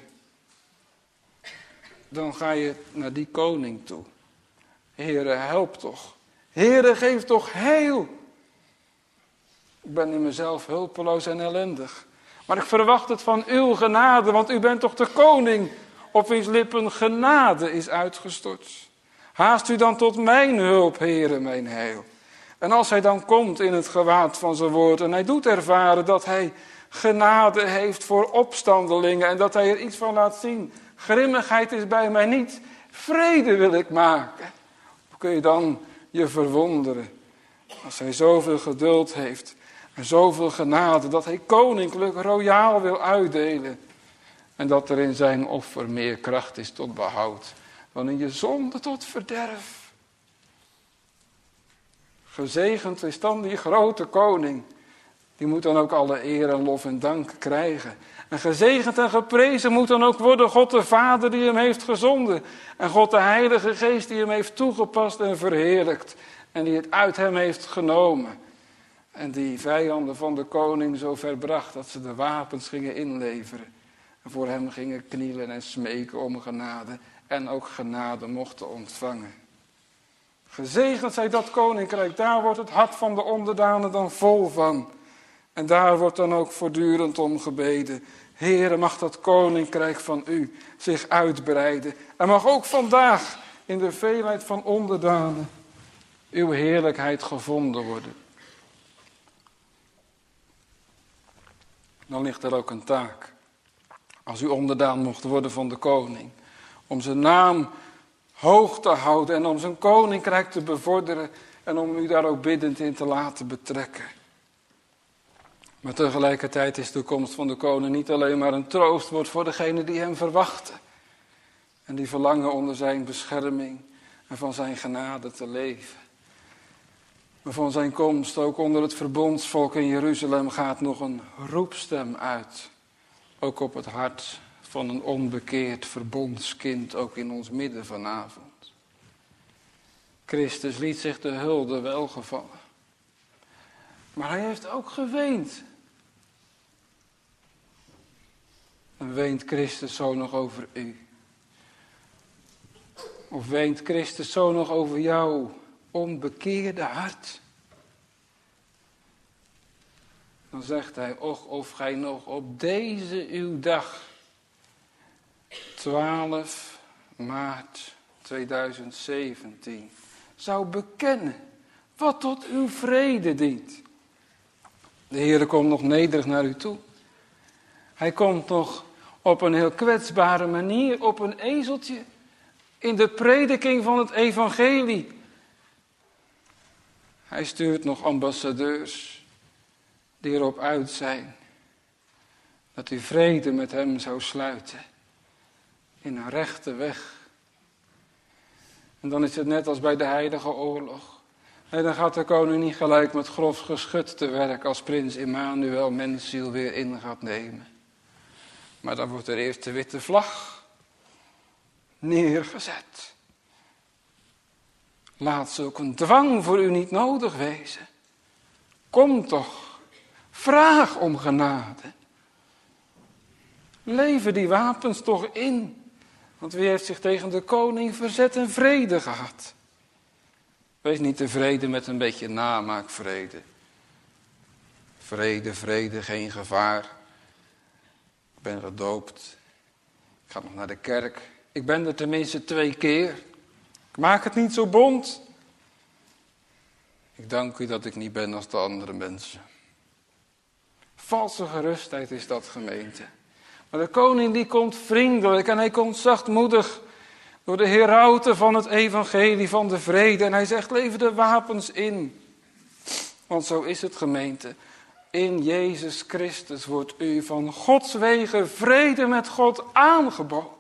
Dan ga je naar die koning toe. Heere, help toch. Heere, geef toch heil. Ik ben in mezelf hulpeloos en ellendig. Maar ik verwacht het van uw genade, want u bent toch de koning op wiens lippen genade is uitgestort. Haast u dan tot mijn hulp, Heere, mijn heil. En als hij dan komt in het gewaad van zijn woord en hij doet ervaren dat hij genade heeft voor opstandelingen en dat hij er iets van laat zien. Grimmigheid is bij mij niet, vrede wil ik maken. Hoe kun je dan je verwonderen als hij zoveel geduld heeft en zoveel genade dat hij koninklijk royaal wil uitdelen. En dat er in zijn offer meer kracht is tot behoud dan in je zonde tot verderf. Gezegend is dan die grote koning. Die moet dan ook alle eer en lof en dank krijgen. En gezegend en geprezen moet dan ook worden God de Vader die hem heeft gezonden. En God de Heilige Geest die hem heeft toegepast en verheerlijkt. En die het uit hem heeft genomen. En die vijanden van de koning zo ver bracht dat ze de wapens gingen inleveren. En voor hem gingen knielen en smeken om genade. En ook genade mochten ontvangen. Gezegend zij dat koninkrijk, daar wordt het hart van de onderdanen dan vol van. En daar wordt dan ook voortdurend om gebeden. Heere, mag dat koninkrijk van u zich uitbreiden. En mag ook vandaag in de veelheid van onderdanen uw heerlijkheid gevonden worden. Dan ligt er ook een taak. Als u onderdaan mocht worden van de koning. Om zijn naam hoog te houden en om zijn koninkrijk te bevorderen. En om u daar ook biddend in te laten betrekken. Maar tegelijkertijd is de komst van de koning niet alleen maar een troostwoord voor degenen die hem verwachten. En die verlangen onder zijn bescherming en van zijn genade te leven. Maar van zijn komst ook onder het verbondsvolk in Jeruzalem gaat nog een roepstem uit. Ook op het hart van een onbekeerd verbondskind, ook in ons midden vanavond. Christus liet zich de hulde welgevallen. Maar hij heeft ook geweend. En weent Christus zo nog over u? Of weent Christus zo nog over jouw onbekeerde hart? Dan zegt hij, och of gij nog op deze uw dag, twaalf maart tweeduizend zeventien, zou bekennen wat tot uw vrede dient. De Heere komt nog nederig naar u toe. Hij komt nog op een heel kwetsbare manier, op een ezeltje, in de prediking van het evangelie. Hij stuurt nog ambassadeurs die erop uit zijn dat u vrede met hem zou sluiten in een rechte weg. En dan is het net als bij de heilige oorlog. Nee, dan gaat de koning niet gelijk met grof geschut te werk als prins Emmanuel mensziel weer in gaat nemen. Maar dan wordt er eerst de witte vlag neergezet. Laat zulk een dwang voor u niet nodig wezen. Kom toch, vraag om genade. Lever die wapens toch in. Want wie heeft zich tegen de koning verzet en vrede gehad? Wees niet tevreden met een beetje namaakvrede. Vrede, vrede, geen gevaar. Ik ben gedoopt. Ik ga nog naar de kerk. Ik ben er tenminste twee keer. Ik maak het niet zo bont. Ik dank u dat ik niet ben als de andere mensen. Valse gerustheid is dat, gemeente. Maar de koning die komt vriendelijk en hij komt zachtmoedig door de herauten van het evangelie van de vrede. En hij zegt, lever de wapens in. Want zo is het, gemeente. In Jezus Christus wordt u van Gods wegen vrede met God aangeboden.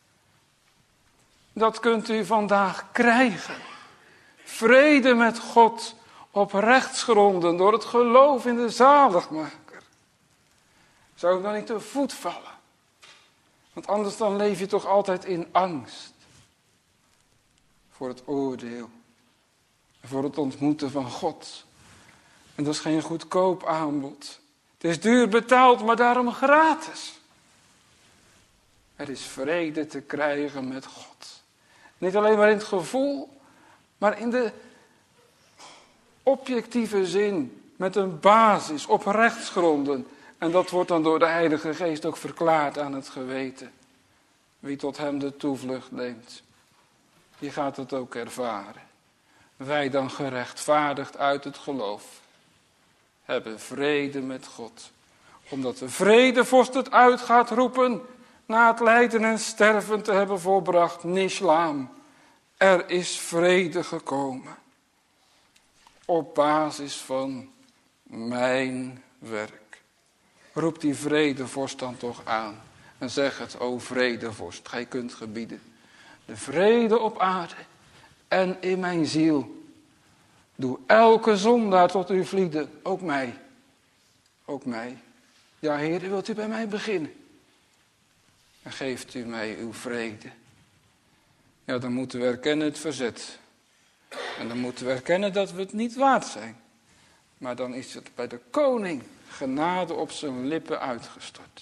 Dat kunt u vandaag krijgen. Vrede met God op rechtsgronden door het geloof in de zaligmaker. Zou ik dan niet te voet vallen? Want anders dan leef je toch altijd in angst. Voor het oordeel. Voor het ontmoeten van God. En dat is geen goedkoop aanbod. Het is duur betaald, maar daarom gratis. Er is vrede te krijgen met God. Niet alleen maar in het gevoel, maar in de objectieve zin. Met een basis, op rechtsgronden. En dat wordt dan door de Heilige Geest ook verklaard aan het geweten. Wie tot hem de toevlucht neemt, die gaat het ook ervaren. Wij dan gerechtvaardigd uit het geloof hebben vrede met God. Omdat de vredevorst het uit gaat roepen, na het lijden en sterven te hebben volbracht, Nishlaam. Er is vrede gekomen. Op basis van mijn werk. Roep die vredevorst dan toch aan. En zeg het, o vredevorst, gij kunt gebieden. De vrede op aarde en in mijn ziel. Doe elke zondaar tot u vlieden, ook mij. Ook mij. Ja, Heer, wilt u bij mij beginnen? En geeft u mij uw vrede. Ja, dan moeten we erkennen het verzet. En dan moeten we erkennen dat we het niet waard zijn. Maar dan is het bij de koning genade op zijn lippen uitgestort.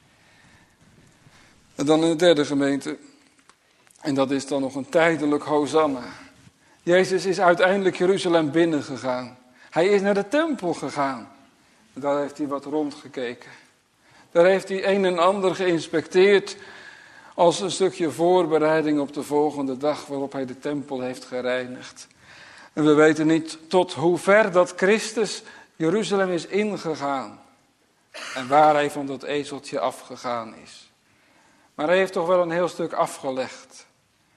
En dan in de derde gemeente. En dat is dan nog een tijdelijk Hosanna. Jezus is uiteindelijk Jeruzalem binnengegaan. Hij is naar de tempel gegaan. Daar heeft hij wat rondgekeken. Daar heeft hij een en ander geïnspecteerd als een stukje voorbereiding op de volgende dag waarop hij de tempel heeft gereinigd. En we weten niet tot hoe ver dat Christus Jeruzalem is ingegaan. En waar hij van dat ezeltje afgegaan is. Maar hij heeft toch wel een heel stuk afgelegd.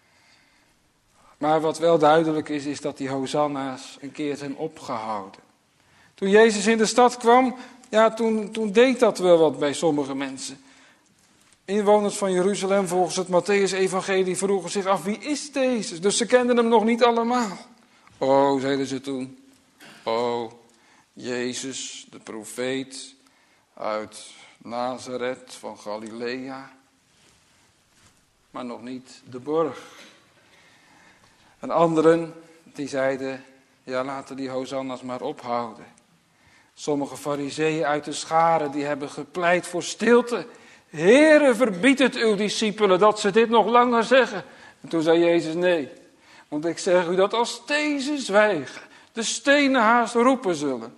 Maar wat wel duidelijk is, is dat die hosanna's een keer zijn opgehouden. Toen Jezus in de stad kwam, ja, toen, toen deed dat wel wat bij sommige mensen. Inwoners van Jeruzalem, volgens het Mattheüs-evangelie, vroegen zich af, wie is deze? Dus ze kenden hem nog niet allemaal. Oh, zeiden ze toen. Oh, Jezus, de profeet uit Nazareth van Galilea. Maar nog niet de borg. En anderen, die zeiden, ja, laten die hosanna's maar ophouden. Sommige farizeeën uit de scharen, die hebben gepleit voor stilte. Heere, verbied het uw discipelen dat ze dit nog langer zeggen. En toen zei Jezus, nee. Want ik zeg u dat als deze zwijgen, de stenen haast roepen zullen.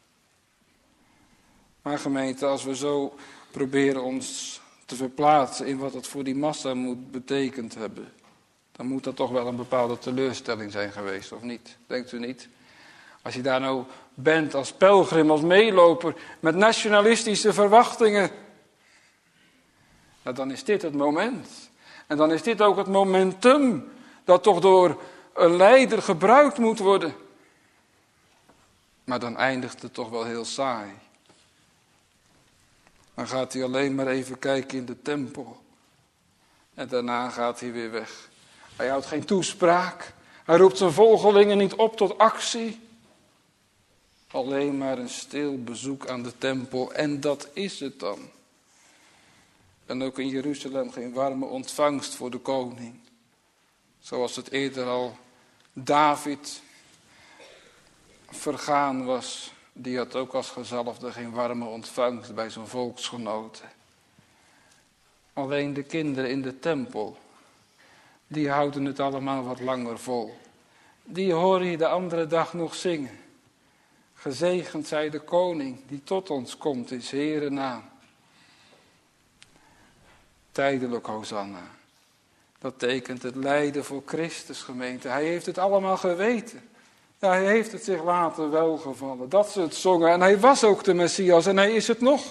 Maar gemeente, als we zo proberen ons te verplaatsen in wat het voor die massa moet betekend hebben, dan moet dat toch wel een bepaalde teleurstelling zijn geweest, of niet? Denkt u niet? Als je daar nou bent als pelgrim, als meeloper, met nationalistische verwachtingen, nou, dan is dit het moment. En dan is dit ook het momentum dat toch door een leider gebruikt moet worden. Maar dan eindigt het toch wel heel saai. Dan gaat hij alleen maar even kijken in de tempel. En daarna gaat hij weer weg. Hij houdt geen toespraak. Hij roept zijn volgelingen niet op tot actie. Alleen maar een stil bezoek aan de tempel. En dat is het dan. En ook in Jeruzalem geen warme ontvangst voor de koning. Zoals het eerder al David vergaan was. Die had ook als gezalfde geen warme ontvangst bij zijn volksgenoten. Alleen de kinderen in de tempel, die houden het allemaal wat langer vol. Die hoor je de andere dag nog zingen. Gezegend zij de koning die tot ons komt in 's Heeren naam. Tijdelijk Hosanna. Dat tekent het lijden voor Christus, gemeente. Hij heeft het allemaal geweten. Ja, hij heeft het zich laten welgevallen dat ze het zongen. En hij was ook de Messias en hij is het nog.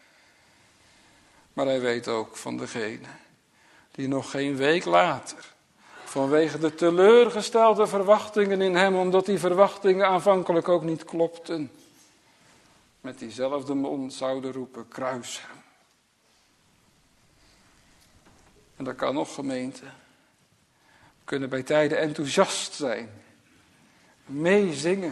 Maar hij weet ook van degene die nog geen week later, vanwege de teleurgestelde verwachtingen in hem, omdat die verwachtingen aanvankelijk ook niet klopten, met diezelfde mond zouden roepen, kruis hem. En dat kan nog, gemeente. We kunnen bij tijden enthousiast zijn, meezingen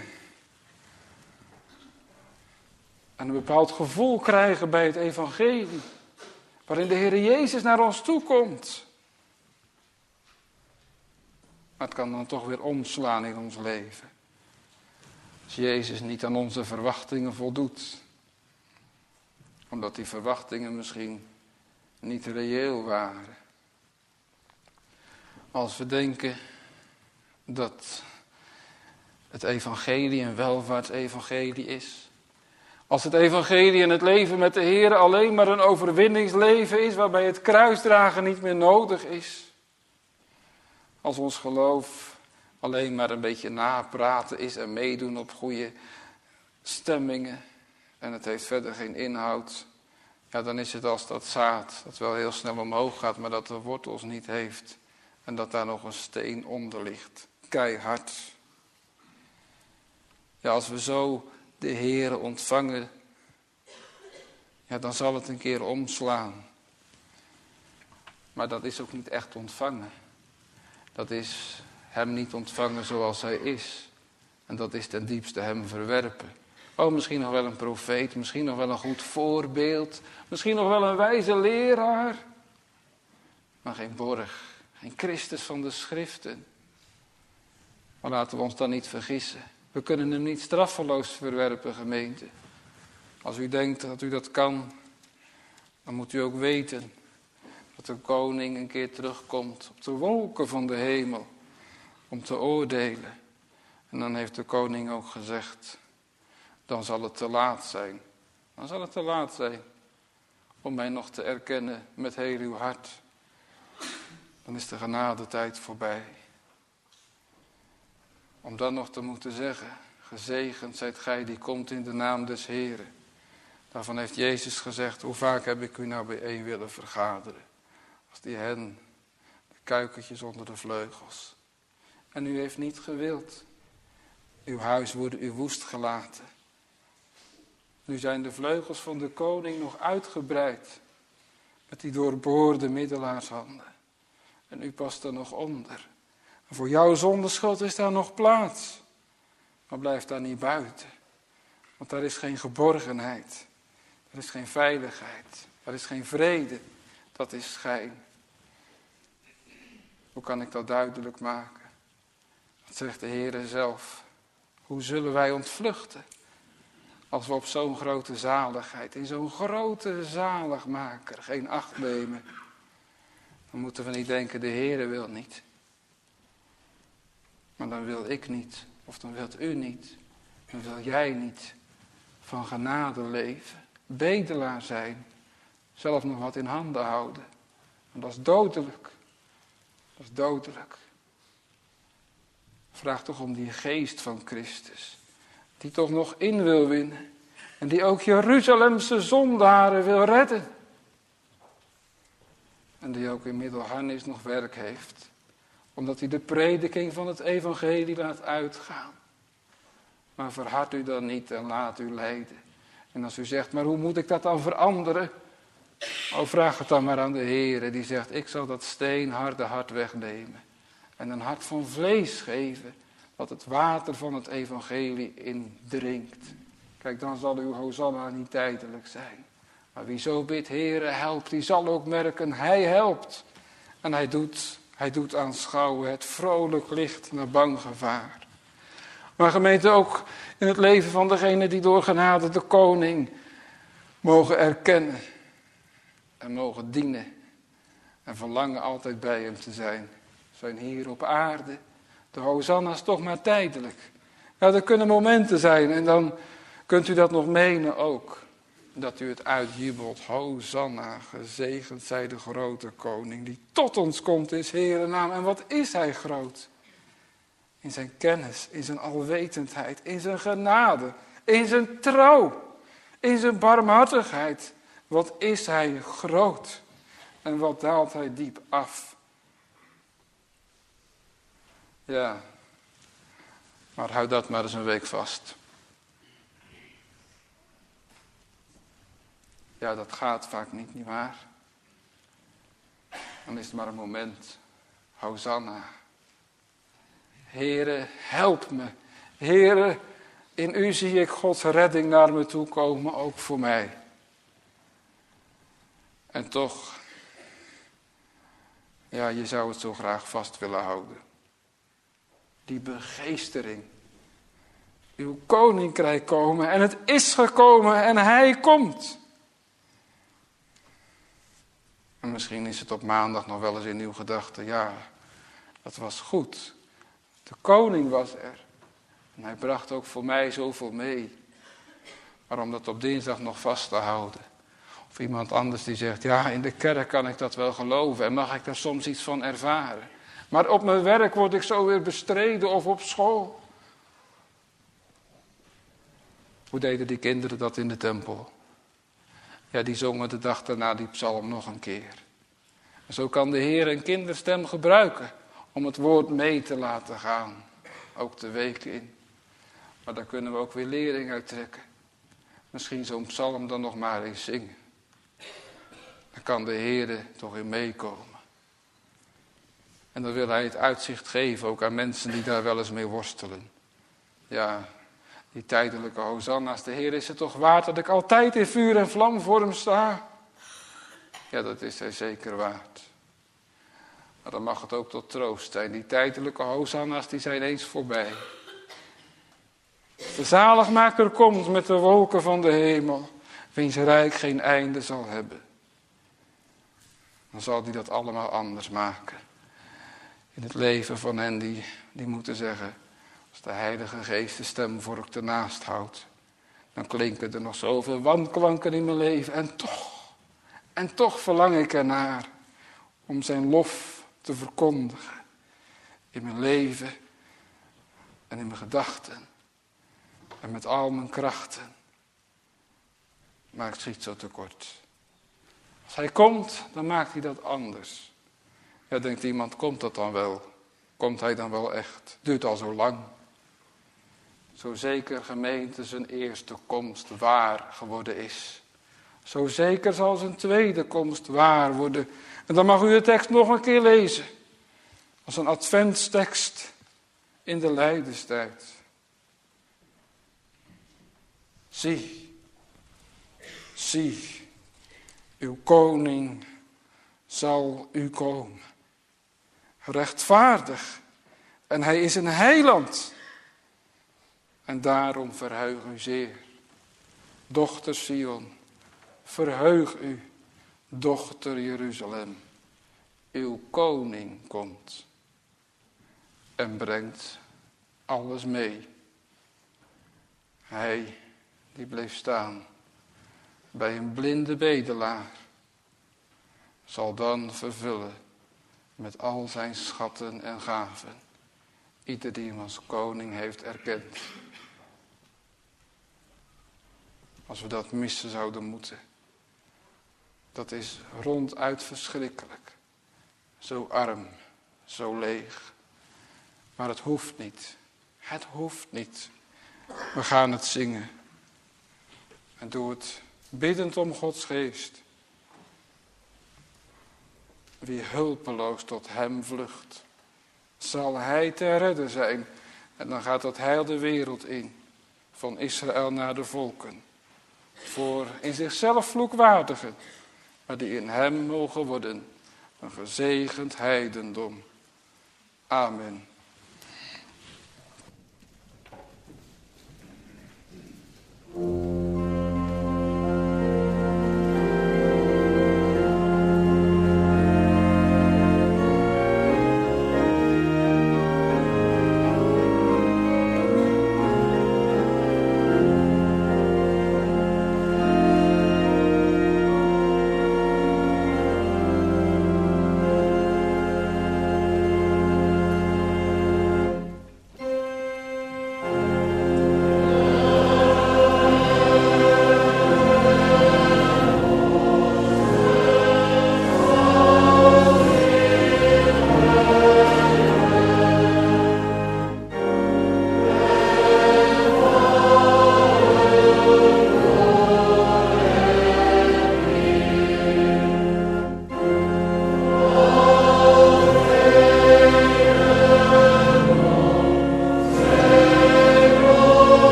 en een bepaald gevoel krijgen bij het evangelie, waarin de Heer Jezus naar ons toe komt. Maar het kan dan toch weer omslaan in ons leven. Als Jezus niet aan onze verwachtingen voldoet. Omdat die verwachtingen misschien niet reëel waren. Als we denken dat het evangelie een welvaartsevangelie is. Als het evangelie en het leven met de Heer alleen maar een overwinningsleven is, waarbij het kruisdragen niet meer nodig is. Als ons geloof alleen maar een beetje napraten is en meedoen op goede stemmingen. En het heeft verder geen inhoud. Ja, dan is het als dat zaad dat wel heel snel omhoog gaat, maar dat de wortels niet heeft. En dat daar nog een steen onder ligt. Keihard. Ja, als we zo de Heere ontvangen, ja, dan zal het een keer omslaan. Maar dat is ook niet echt ontvangen. Dat is hem niet ontvangen zoals hij is. En dat is ten diepste hem verwerpen. Oh, misschien nog wel een profeet, misschien nog wel een goed voorbeeld, misschien nog wel een wijze leraar. Maar geen borg, geen Christus van de schriften. Maar laten we ons dan niet vergissen. We kunnen hem niet straffeloos verwerpen, gemeente. Als u denkt dat u dat kan, dan moet u ook weten dat de koning een keer terugkomt op de wolken van de hemel om te oordelen. En dan heeft de koning ook gezegd, dan zal het te laat zijn. Dan zal het te laat zijn om mij nog te erkennen met heel uw hart. Dan is de genadetijd voorbij. Om dan nog te moeten zeggen, gezegend zijt gij die komt in de naam des Heren. Daarvan heeft Jezus gezegd, hoe vaak heb ik u nou bijeen willen vergaderen. Als die hen, de kuikentjes onder de vleugels. En u heeft niet gewild. Uw huis wordt u woest gelaten. Nu zijn de vleugels van de koning nog uitgebreid. Met die doorboorde middelaarshanden. En u past er nog onder. En voor jouw zondeschuld is daar nog plaats. Maar blijf daar niet buiten. Want daar is geen geborgenheid. Er is geen veiligheid. Er is geen vrede. Dat is schijn. Hoe kan ik dat duidelijk maken? Dat zegt de Heere zelf. Hoe zullen wij ontvluchten? Als we op zo'n grote zaligheid, in zo'n grote zaligmaker geen acht nemen. Dan moeten we niet denken, de Heere wil niet. Maar dan wil ik niet. Of dan wilt u niet. Dan wil jij niet. Van genade leven. Bedelaar zijn. Zelf nog wat in handen houden. En dat is dodelijk. Dat is dodelijk. Vraag toch om die geest van Christus. Die toch nog in wil winnen. En die ook Jeruzalemse zondaren wil redden. En die ook in Middelharnis nog werk heeft. Omdat hij de prediking van het evangelie laat uitgaan. Maar verhard u dan niet en laat u leiden. En als u zegt, maar hoe moet ik dat dan veranderen? Oh, vraag het dan maar aan de Heer. Die zegt, ik zal dat steenharde hart wegnemen. En een hart van vlees geven. Dat het water van het evangelie indringt. Kijk, dan zal uw Hosanna niet tijdelijk zijn. Maar wie zo bidt, Heere, helpt, die zal ook merken, hij helpt. En hij doet, hij doet aanschouwen het vrolijk licht naar bang gevaar. Maar gemeente, ook in het leven van degene die door genade de koning mogen erkennen. En mogen dienen. En verlangen altijd bij hem te zijn. Zijn hier op aarde. De Hosanna is toch maar tijdelijk. Ja, er kunnen momenten zijn en dan kunt u dat nog menen ook. Dat u het uitjubelt. Hosanna, gezegend zij de grote koning die tot ons komt in 's Heeren naam. En wat is hij groot? In zijn kennis, in zijn alwetendheid, in zijn genade, in zijn trouw, in zijn barmhartigheid. Wat is hij groot en wat daalt hij diep af. Ja, maar hou dat maar eens een week vast. Ja, dat gaat vaak niet, nietwaar? Dan is het maar een moment. Hosanna. Heere, help me. Heere, in u zie ik Gods redding naar me toe komen, ook voor mij. En toch, ja, je zou het zo graag vast willen houden. Die begeestering. Uw koninkrijk komen en het is gekomen en hij komt. En misschien is het op maandag nog wel eens in uw gedachten, ja, dat was goed. De koning was er. En hij bracht ook voor mij zoveel mee. Maar om dat op dinsdag nog vast te houden. Of iemand anders die zegt, ja, in de kerk kan ik dat wel geloven en mag ik daar soms iets van ervaren. Maar op mijn werk word ik zo weer bestreden of op school. Hoe deden die kinderen dat in de tempel? Ja, die zongen de dag daarna die psalm nog een keer. En zo kan de Heer een kinderstem gebruiken om het woord mee te laten gaan. Ook de week in. Maar daar kunnen we ook weer lering uit trekken. Misschien zo'n psalm dan nog maar eens zingen. Dan kan de Heer toch in meekomen. En dan wil hij het uitzicht geven ook aan mensen die daar wel eens mee worstelen. Ja, die tijdelijke hosanna's. De Heer is het toch waard dat ik altijd in vuur en vlam voor hem sta? Ja, dat is hij zeker waard. Maar dan mag het ook tot troost zijn. Die tijdelijke hosanna's die zijn eens voorbij. De zaligmaker komt met de wolken van de hemel. Wiens rijk geen einde zal hebben. Dan zal hij dat allemaal anders maken. In het leven van hen die, die moeten zeggen, als de Heilige Geest de stemvork ernaast houdt, dan klinken er nog zoveel wanklanken in mijn leven. En toch, en toch verlang ik ernaar om zijn lof te verkondigen. In mijn leven en in mijn gedachten en met al mijn krachten. Maar ik schiet zo tekort. Als hij komt, dan maakt hij dat anders. Ja, denkt iemand, komt dat dan wel? Komt hij dan wel echt? Duurt al zo lang. Zo zeker gemeente zijn eerste komst waar geworden is. Zo zeker zal zijn tweede komst waar worden. En dan mag u de tekst nog een keer lezen. Als een adventstekst in de lijdenstijd. Zie, zie, uw koning zal u komen. Rechtvaardig. En hij is een heiland. En daarom verheug u zeer. Dochter Sion, verheug u. Dochter Jeruzalem. Uw koning komt. En brengt alles mee. Hij die bleef staan bij een blinde bedelaar, zal dan vervullen met al zijn schatten en gaven. Ieder die hem als koning heeft erkend. Als we dat missen zouden moeten. Dat is ronduit verschrikkelijk. Zo arm, zo leeg. Maar het hoeft niet. Het hoeft niet. We gaan het zingen. En doe het biddend om Gods geest. Wie hulpeloos tot hem vlucht, zal hij te redden zijn. En dan gaat dat heil de wereld in. Van Israël naar de volken. Voor in zichzelf vloekwaardigen. Maar die in hem mogen worden. Een gezegend heidendom. Amen.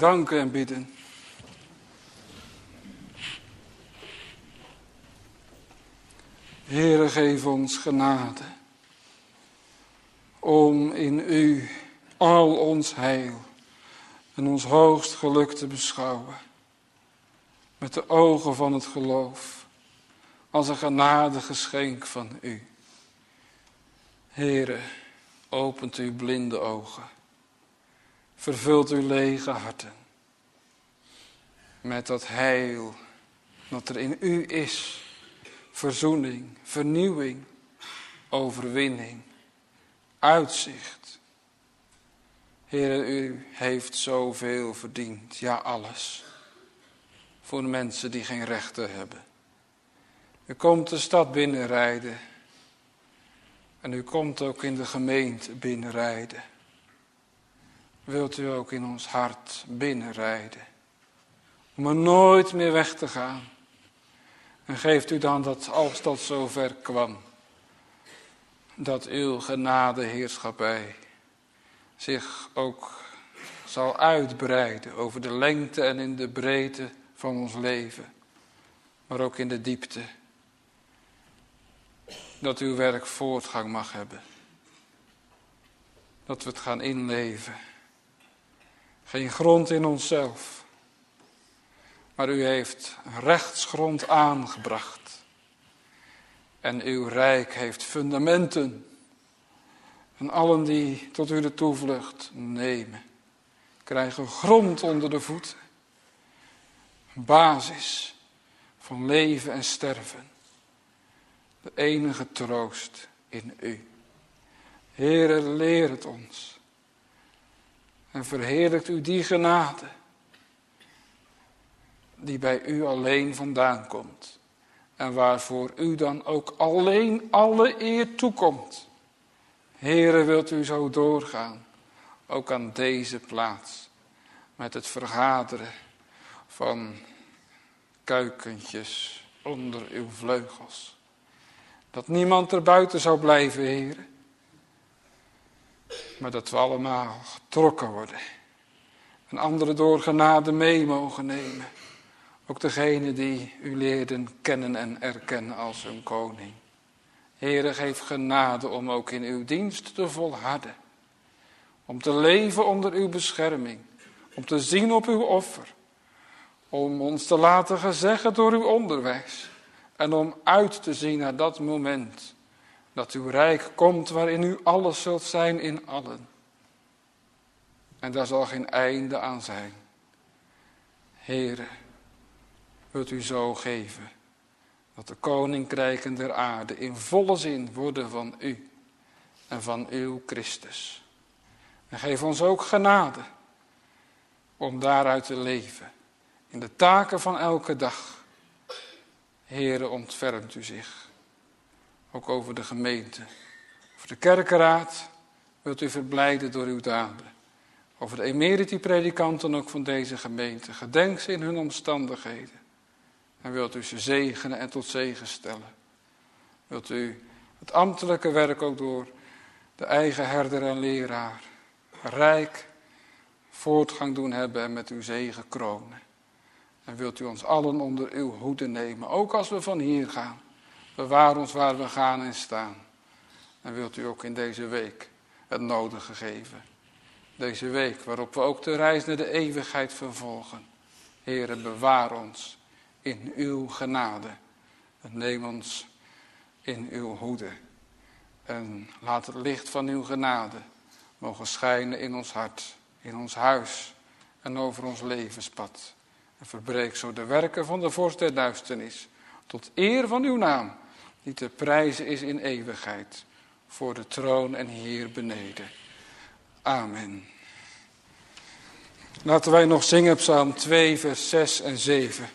danken en bidden. Heere, geef ons genade om in u al ons heil en ons hoogst geluk te beschouwen. Met de ogen van het geloof, als een genadegeschenk van u. Heere, opent uw blinde ogen, vervult uw lege harten met dat heil dat er in u is. Verzoening, vernieuwing, overwinning, uitzicht. Heere, u heeft zoveel verdiend, ja alles, voor de mensen die geen rechten hebben. U komt de stad binnenrijden en u komt ook in de gemeente binnenrijden. Wilt u ook in ons hart binnenrijden, om er nooit meer weg te gaan. En geeft u dan dat, als dat zover kwam, dat uw genadeheerschappij zich ook zal uitbreiden over de lengte en in de breedte van ons leven, maar ook in de diepte. Dat uw werk voortgang mag hebben. Dat we het gaan inleven. Geen grond in onszelf. Maar u heeft rechtsgrond aangebracht. En uw rijk heeft fundamenten. En allen die tot u de toevlucht nemen, krijgen grond onder de voeten. Basis van leven en sterven. De enige troost in u. Heere, leer het ons. En verheerlijkt u die genade die bij u alleen vandaan komt. En waarvoor u dan ook alleen alle eer toekomt. Heere, wilt u zo doorgaan, ook aan deze plaats, met het vergaderen van kuikentjes onder uw vleugels. Dat niemand er buiten zou blijven, Heere. Maar dat we allemaal getrokken worden. En anderen door genade mee mogen nemen. Ook degene die u leerden kennen en erkennen als hun koning. Heere, geef genade om ook in uw dienst te volharden. Om te leven onder uw bescherming. Om te zien op uw offer. Om ons te laten gezeggen door uw onderwijs. En om uit te zien naar dat moment dat uw rijk komt waarin u alles zult zijn in allen. En daar zal geen einde aan zijn. Heere, wilt u zo geven dat de koninkrijken der aarde in volle zin worden van u en van uw Christus. En geef ons ook genade om daaruit te leven in de taken van elke dag. Heere, ontfermt u zich ook over de gemeente, over de kerkenraad, wilt u verblijden door uw daden. Over de emeriti-predikanten ook van deze gemeente, gedenk ze in hun omstandigheden. En wilt u ze zegenen en tot zegen stellen. Wilt u het ambtelijke werk ook door de eigen herder en leraar rijk voortgang doen hebben en met uw zegen kronen. En wilt u ons allen onder uw hoede nemen, ook als we van hier gaan. Bewaar ons waar we gaan en staan. En wilt u ook in deze week het nodige geven. Deze week waarop we ook de reis naar de eeuwigheid vervolgen. Heere, bewaar ons in uw genade. En neem ons in uw hoede. En laat het licht van uw genade mogen schijnen in ons hart, in ons huis en over ons levenspad. En verbreek zo de werken van de vorst der duisternis, tot eer van uw naam, die te prijzen is in eeuwigheid, voor de troon en hier beneden. Amen. Laten wij nog zingen Psalm twee, vers zes en zeven.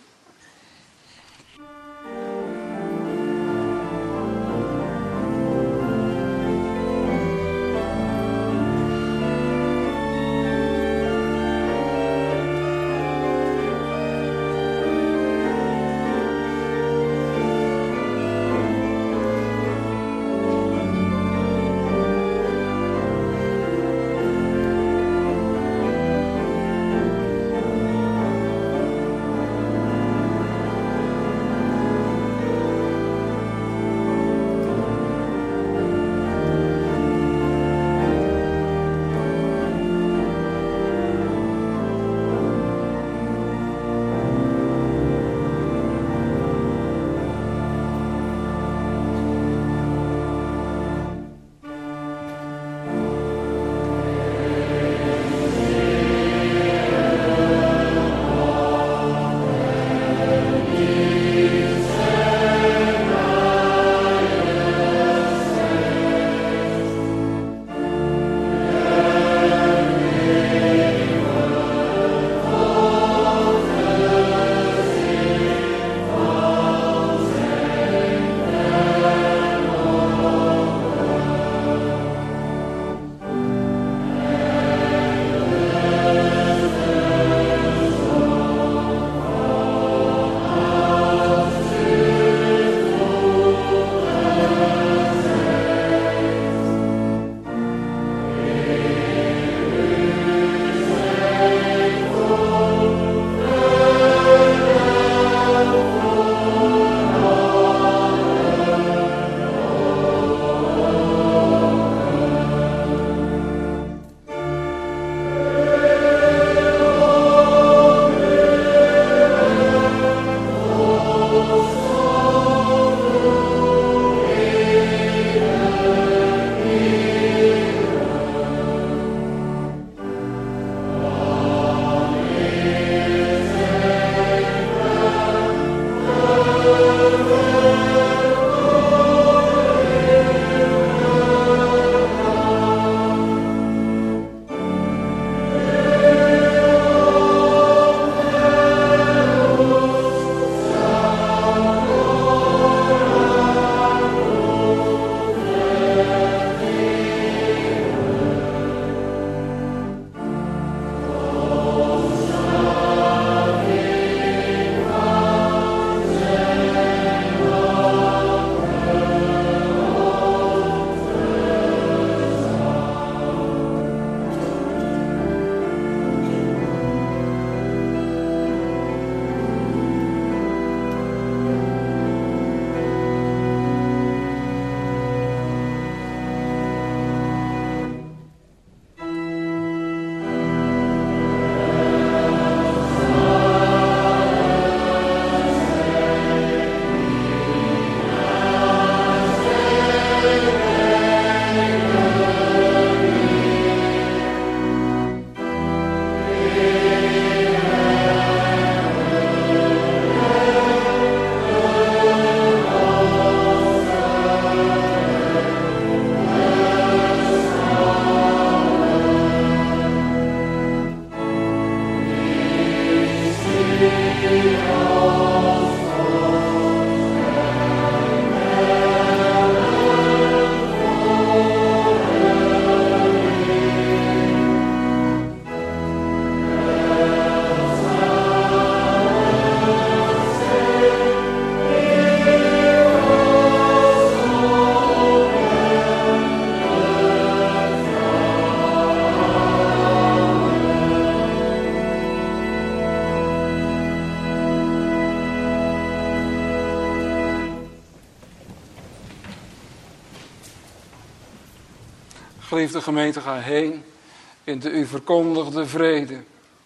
Geliefde gemeente, ga heen in de u verkondigde vrede.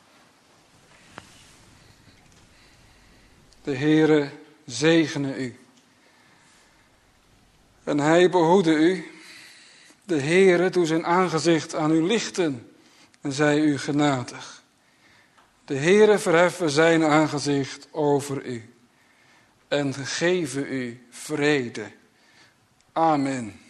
De Heere zegene u. En hij behoede u. De Heere doe zijn aangezicht aan u lichten en zij u genadig. De Heere verheffen zijn aangezicht over u en geven u vrede. Amen.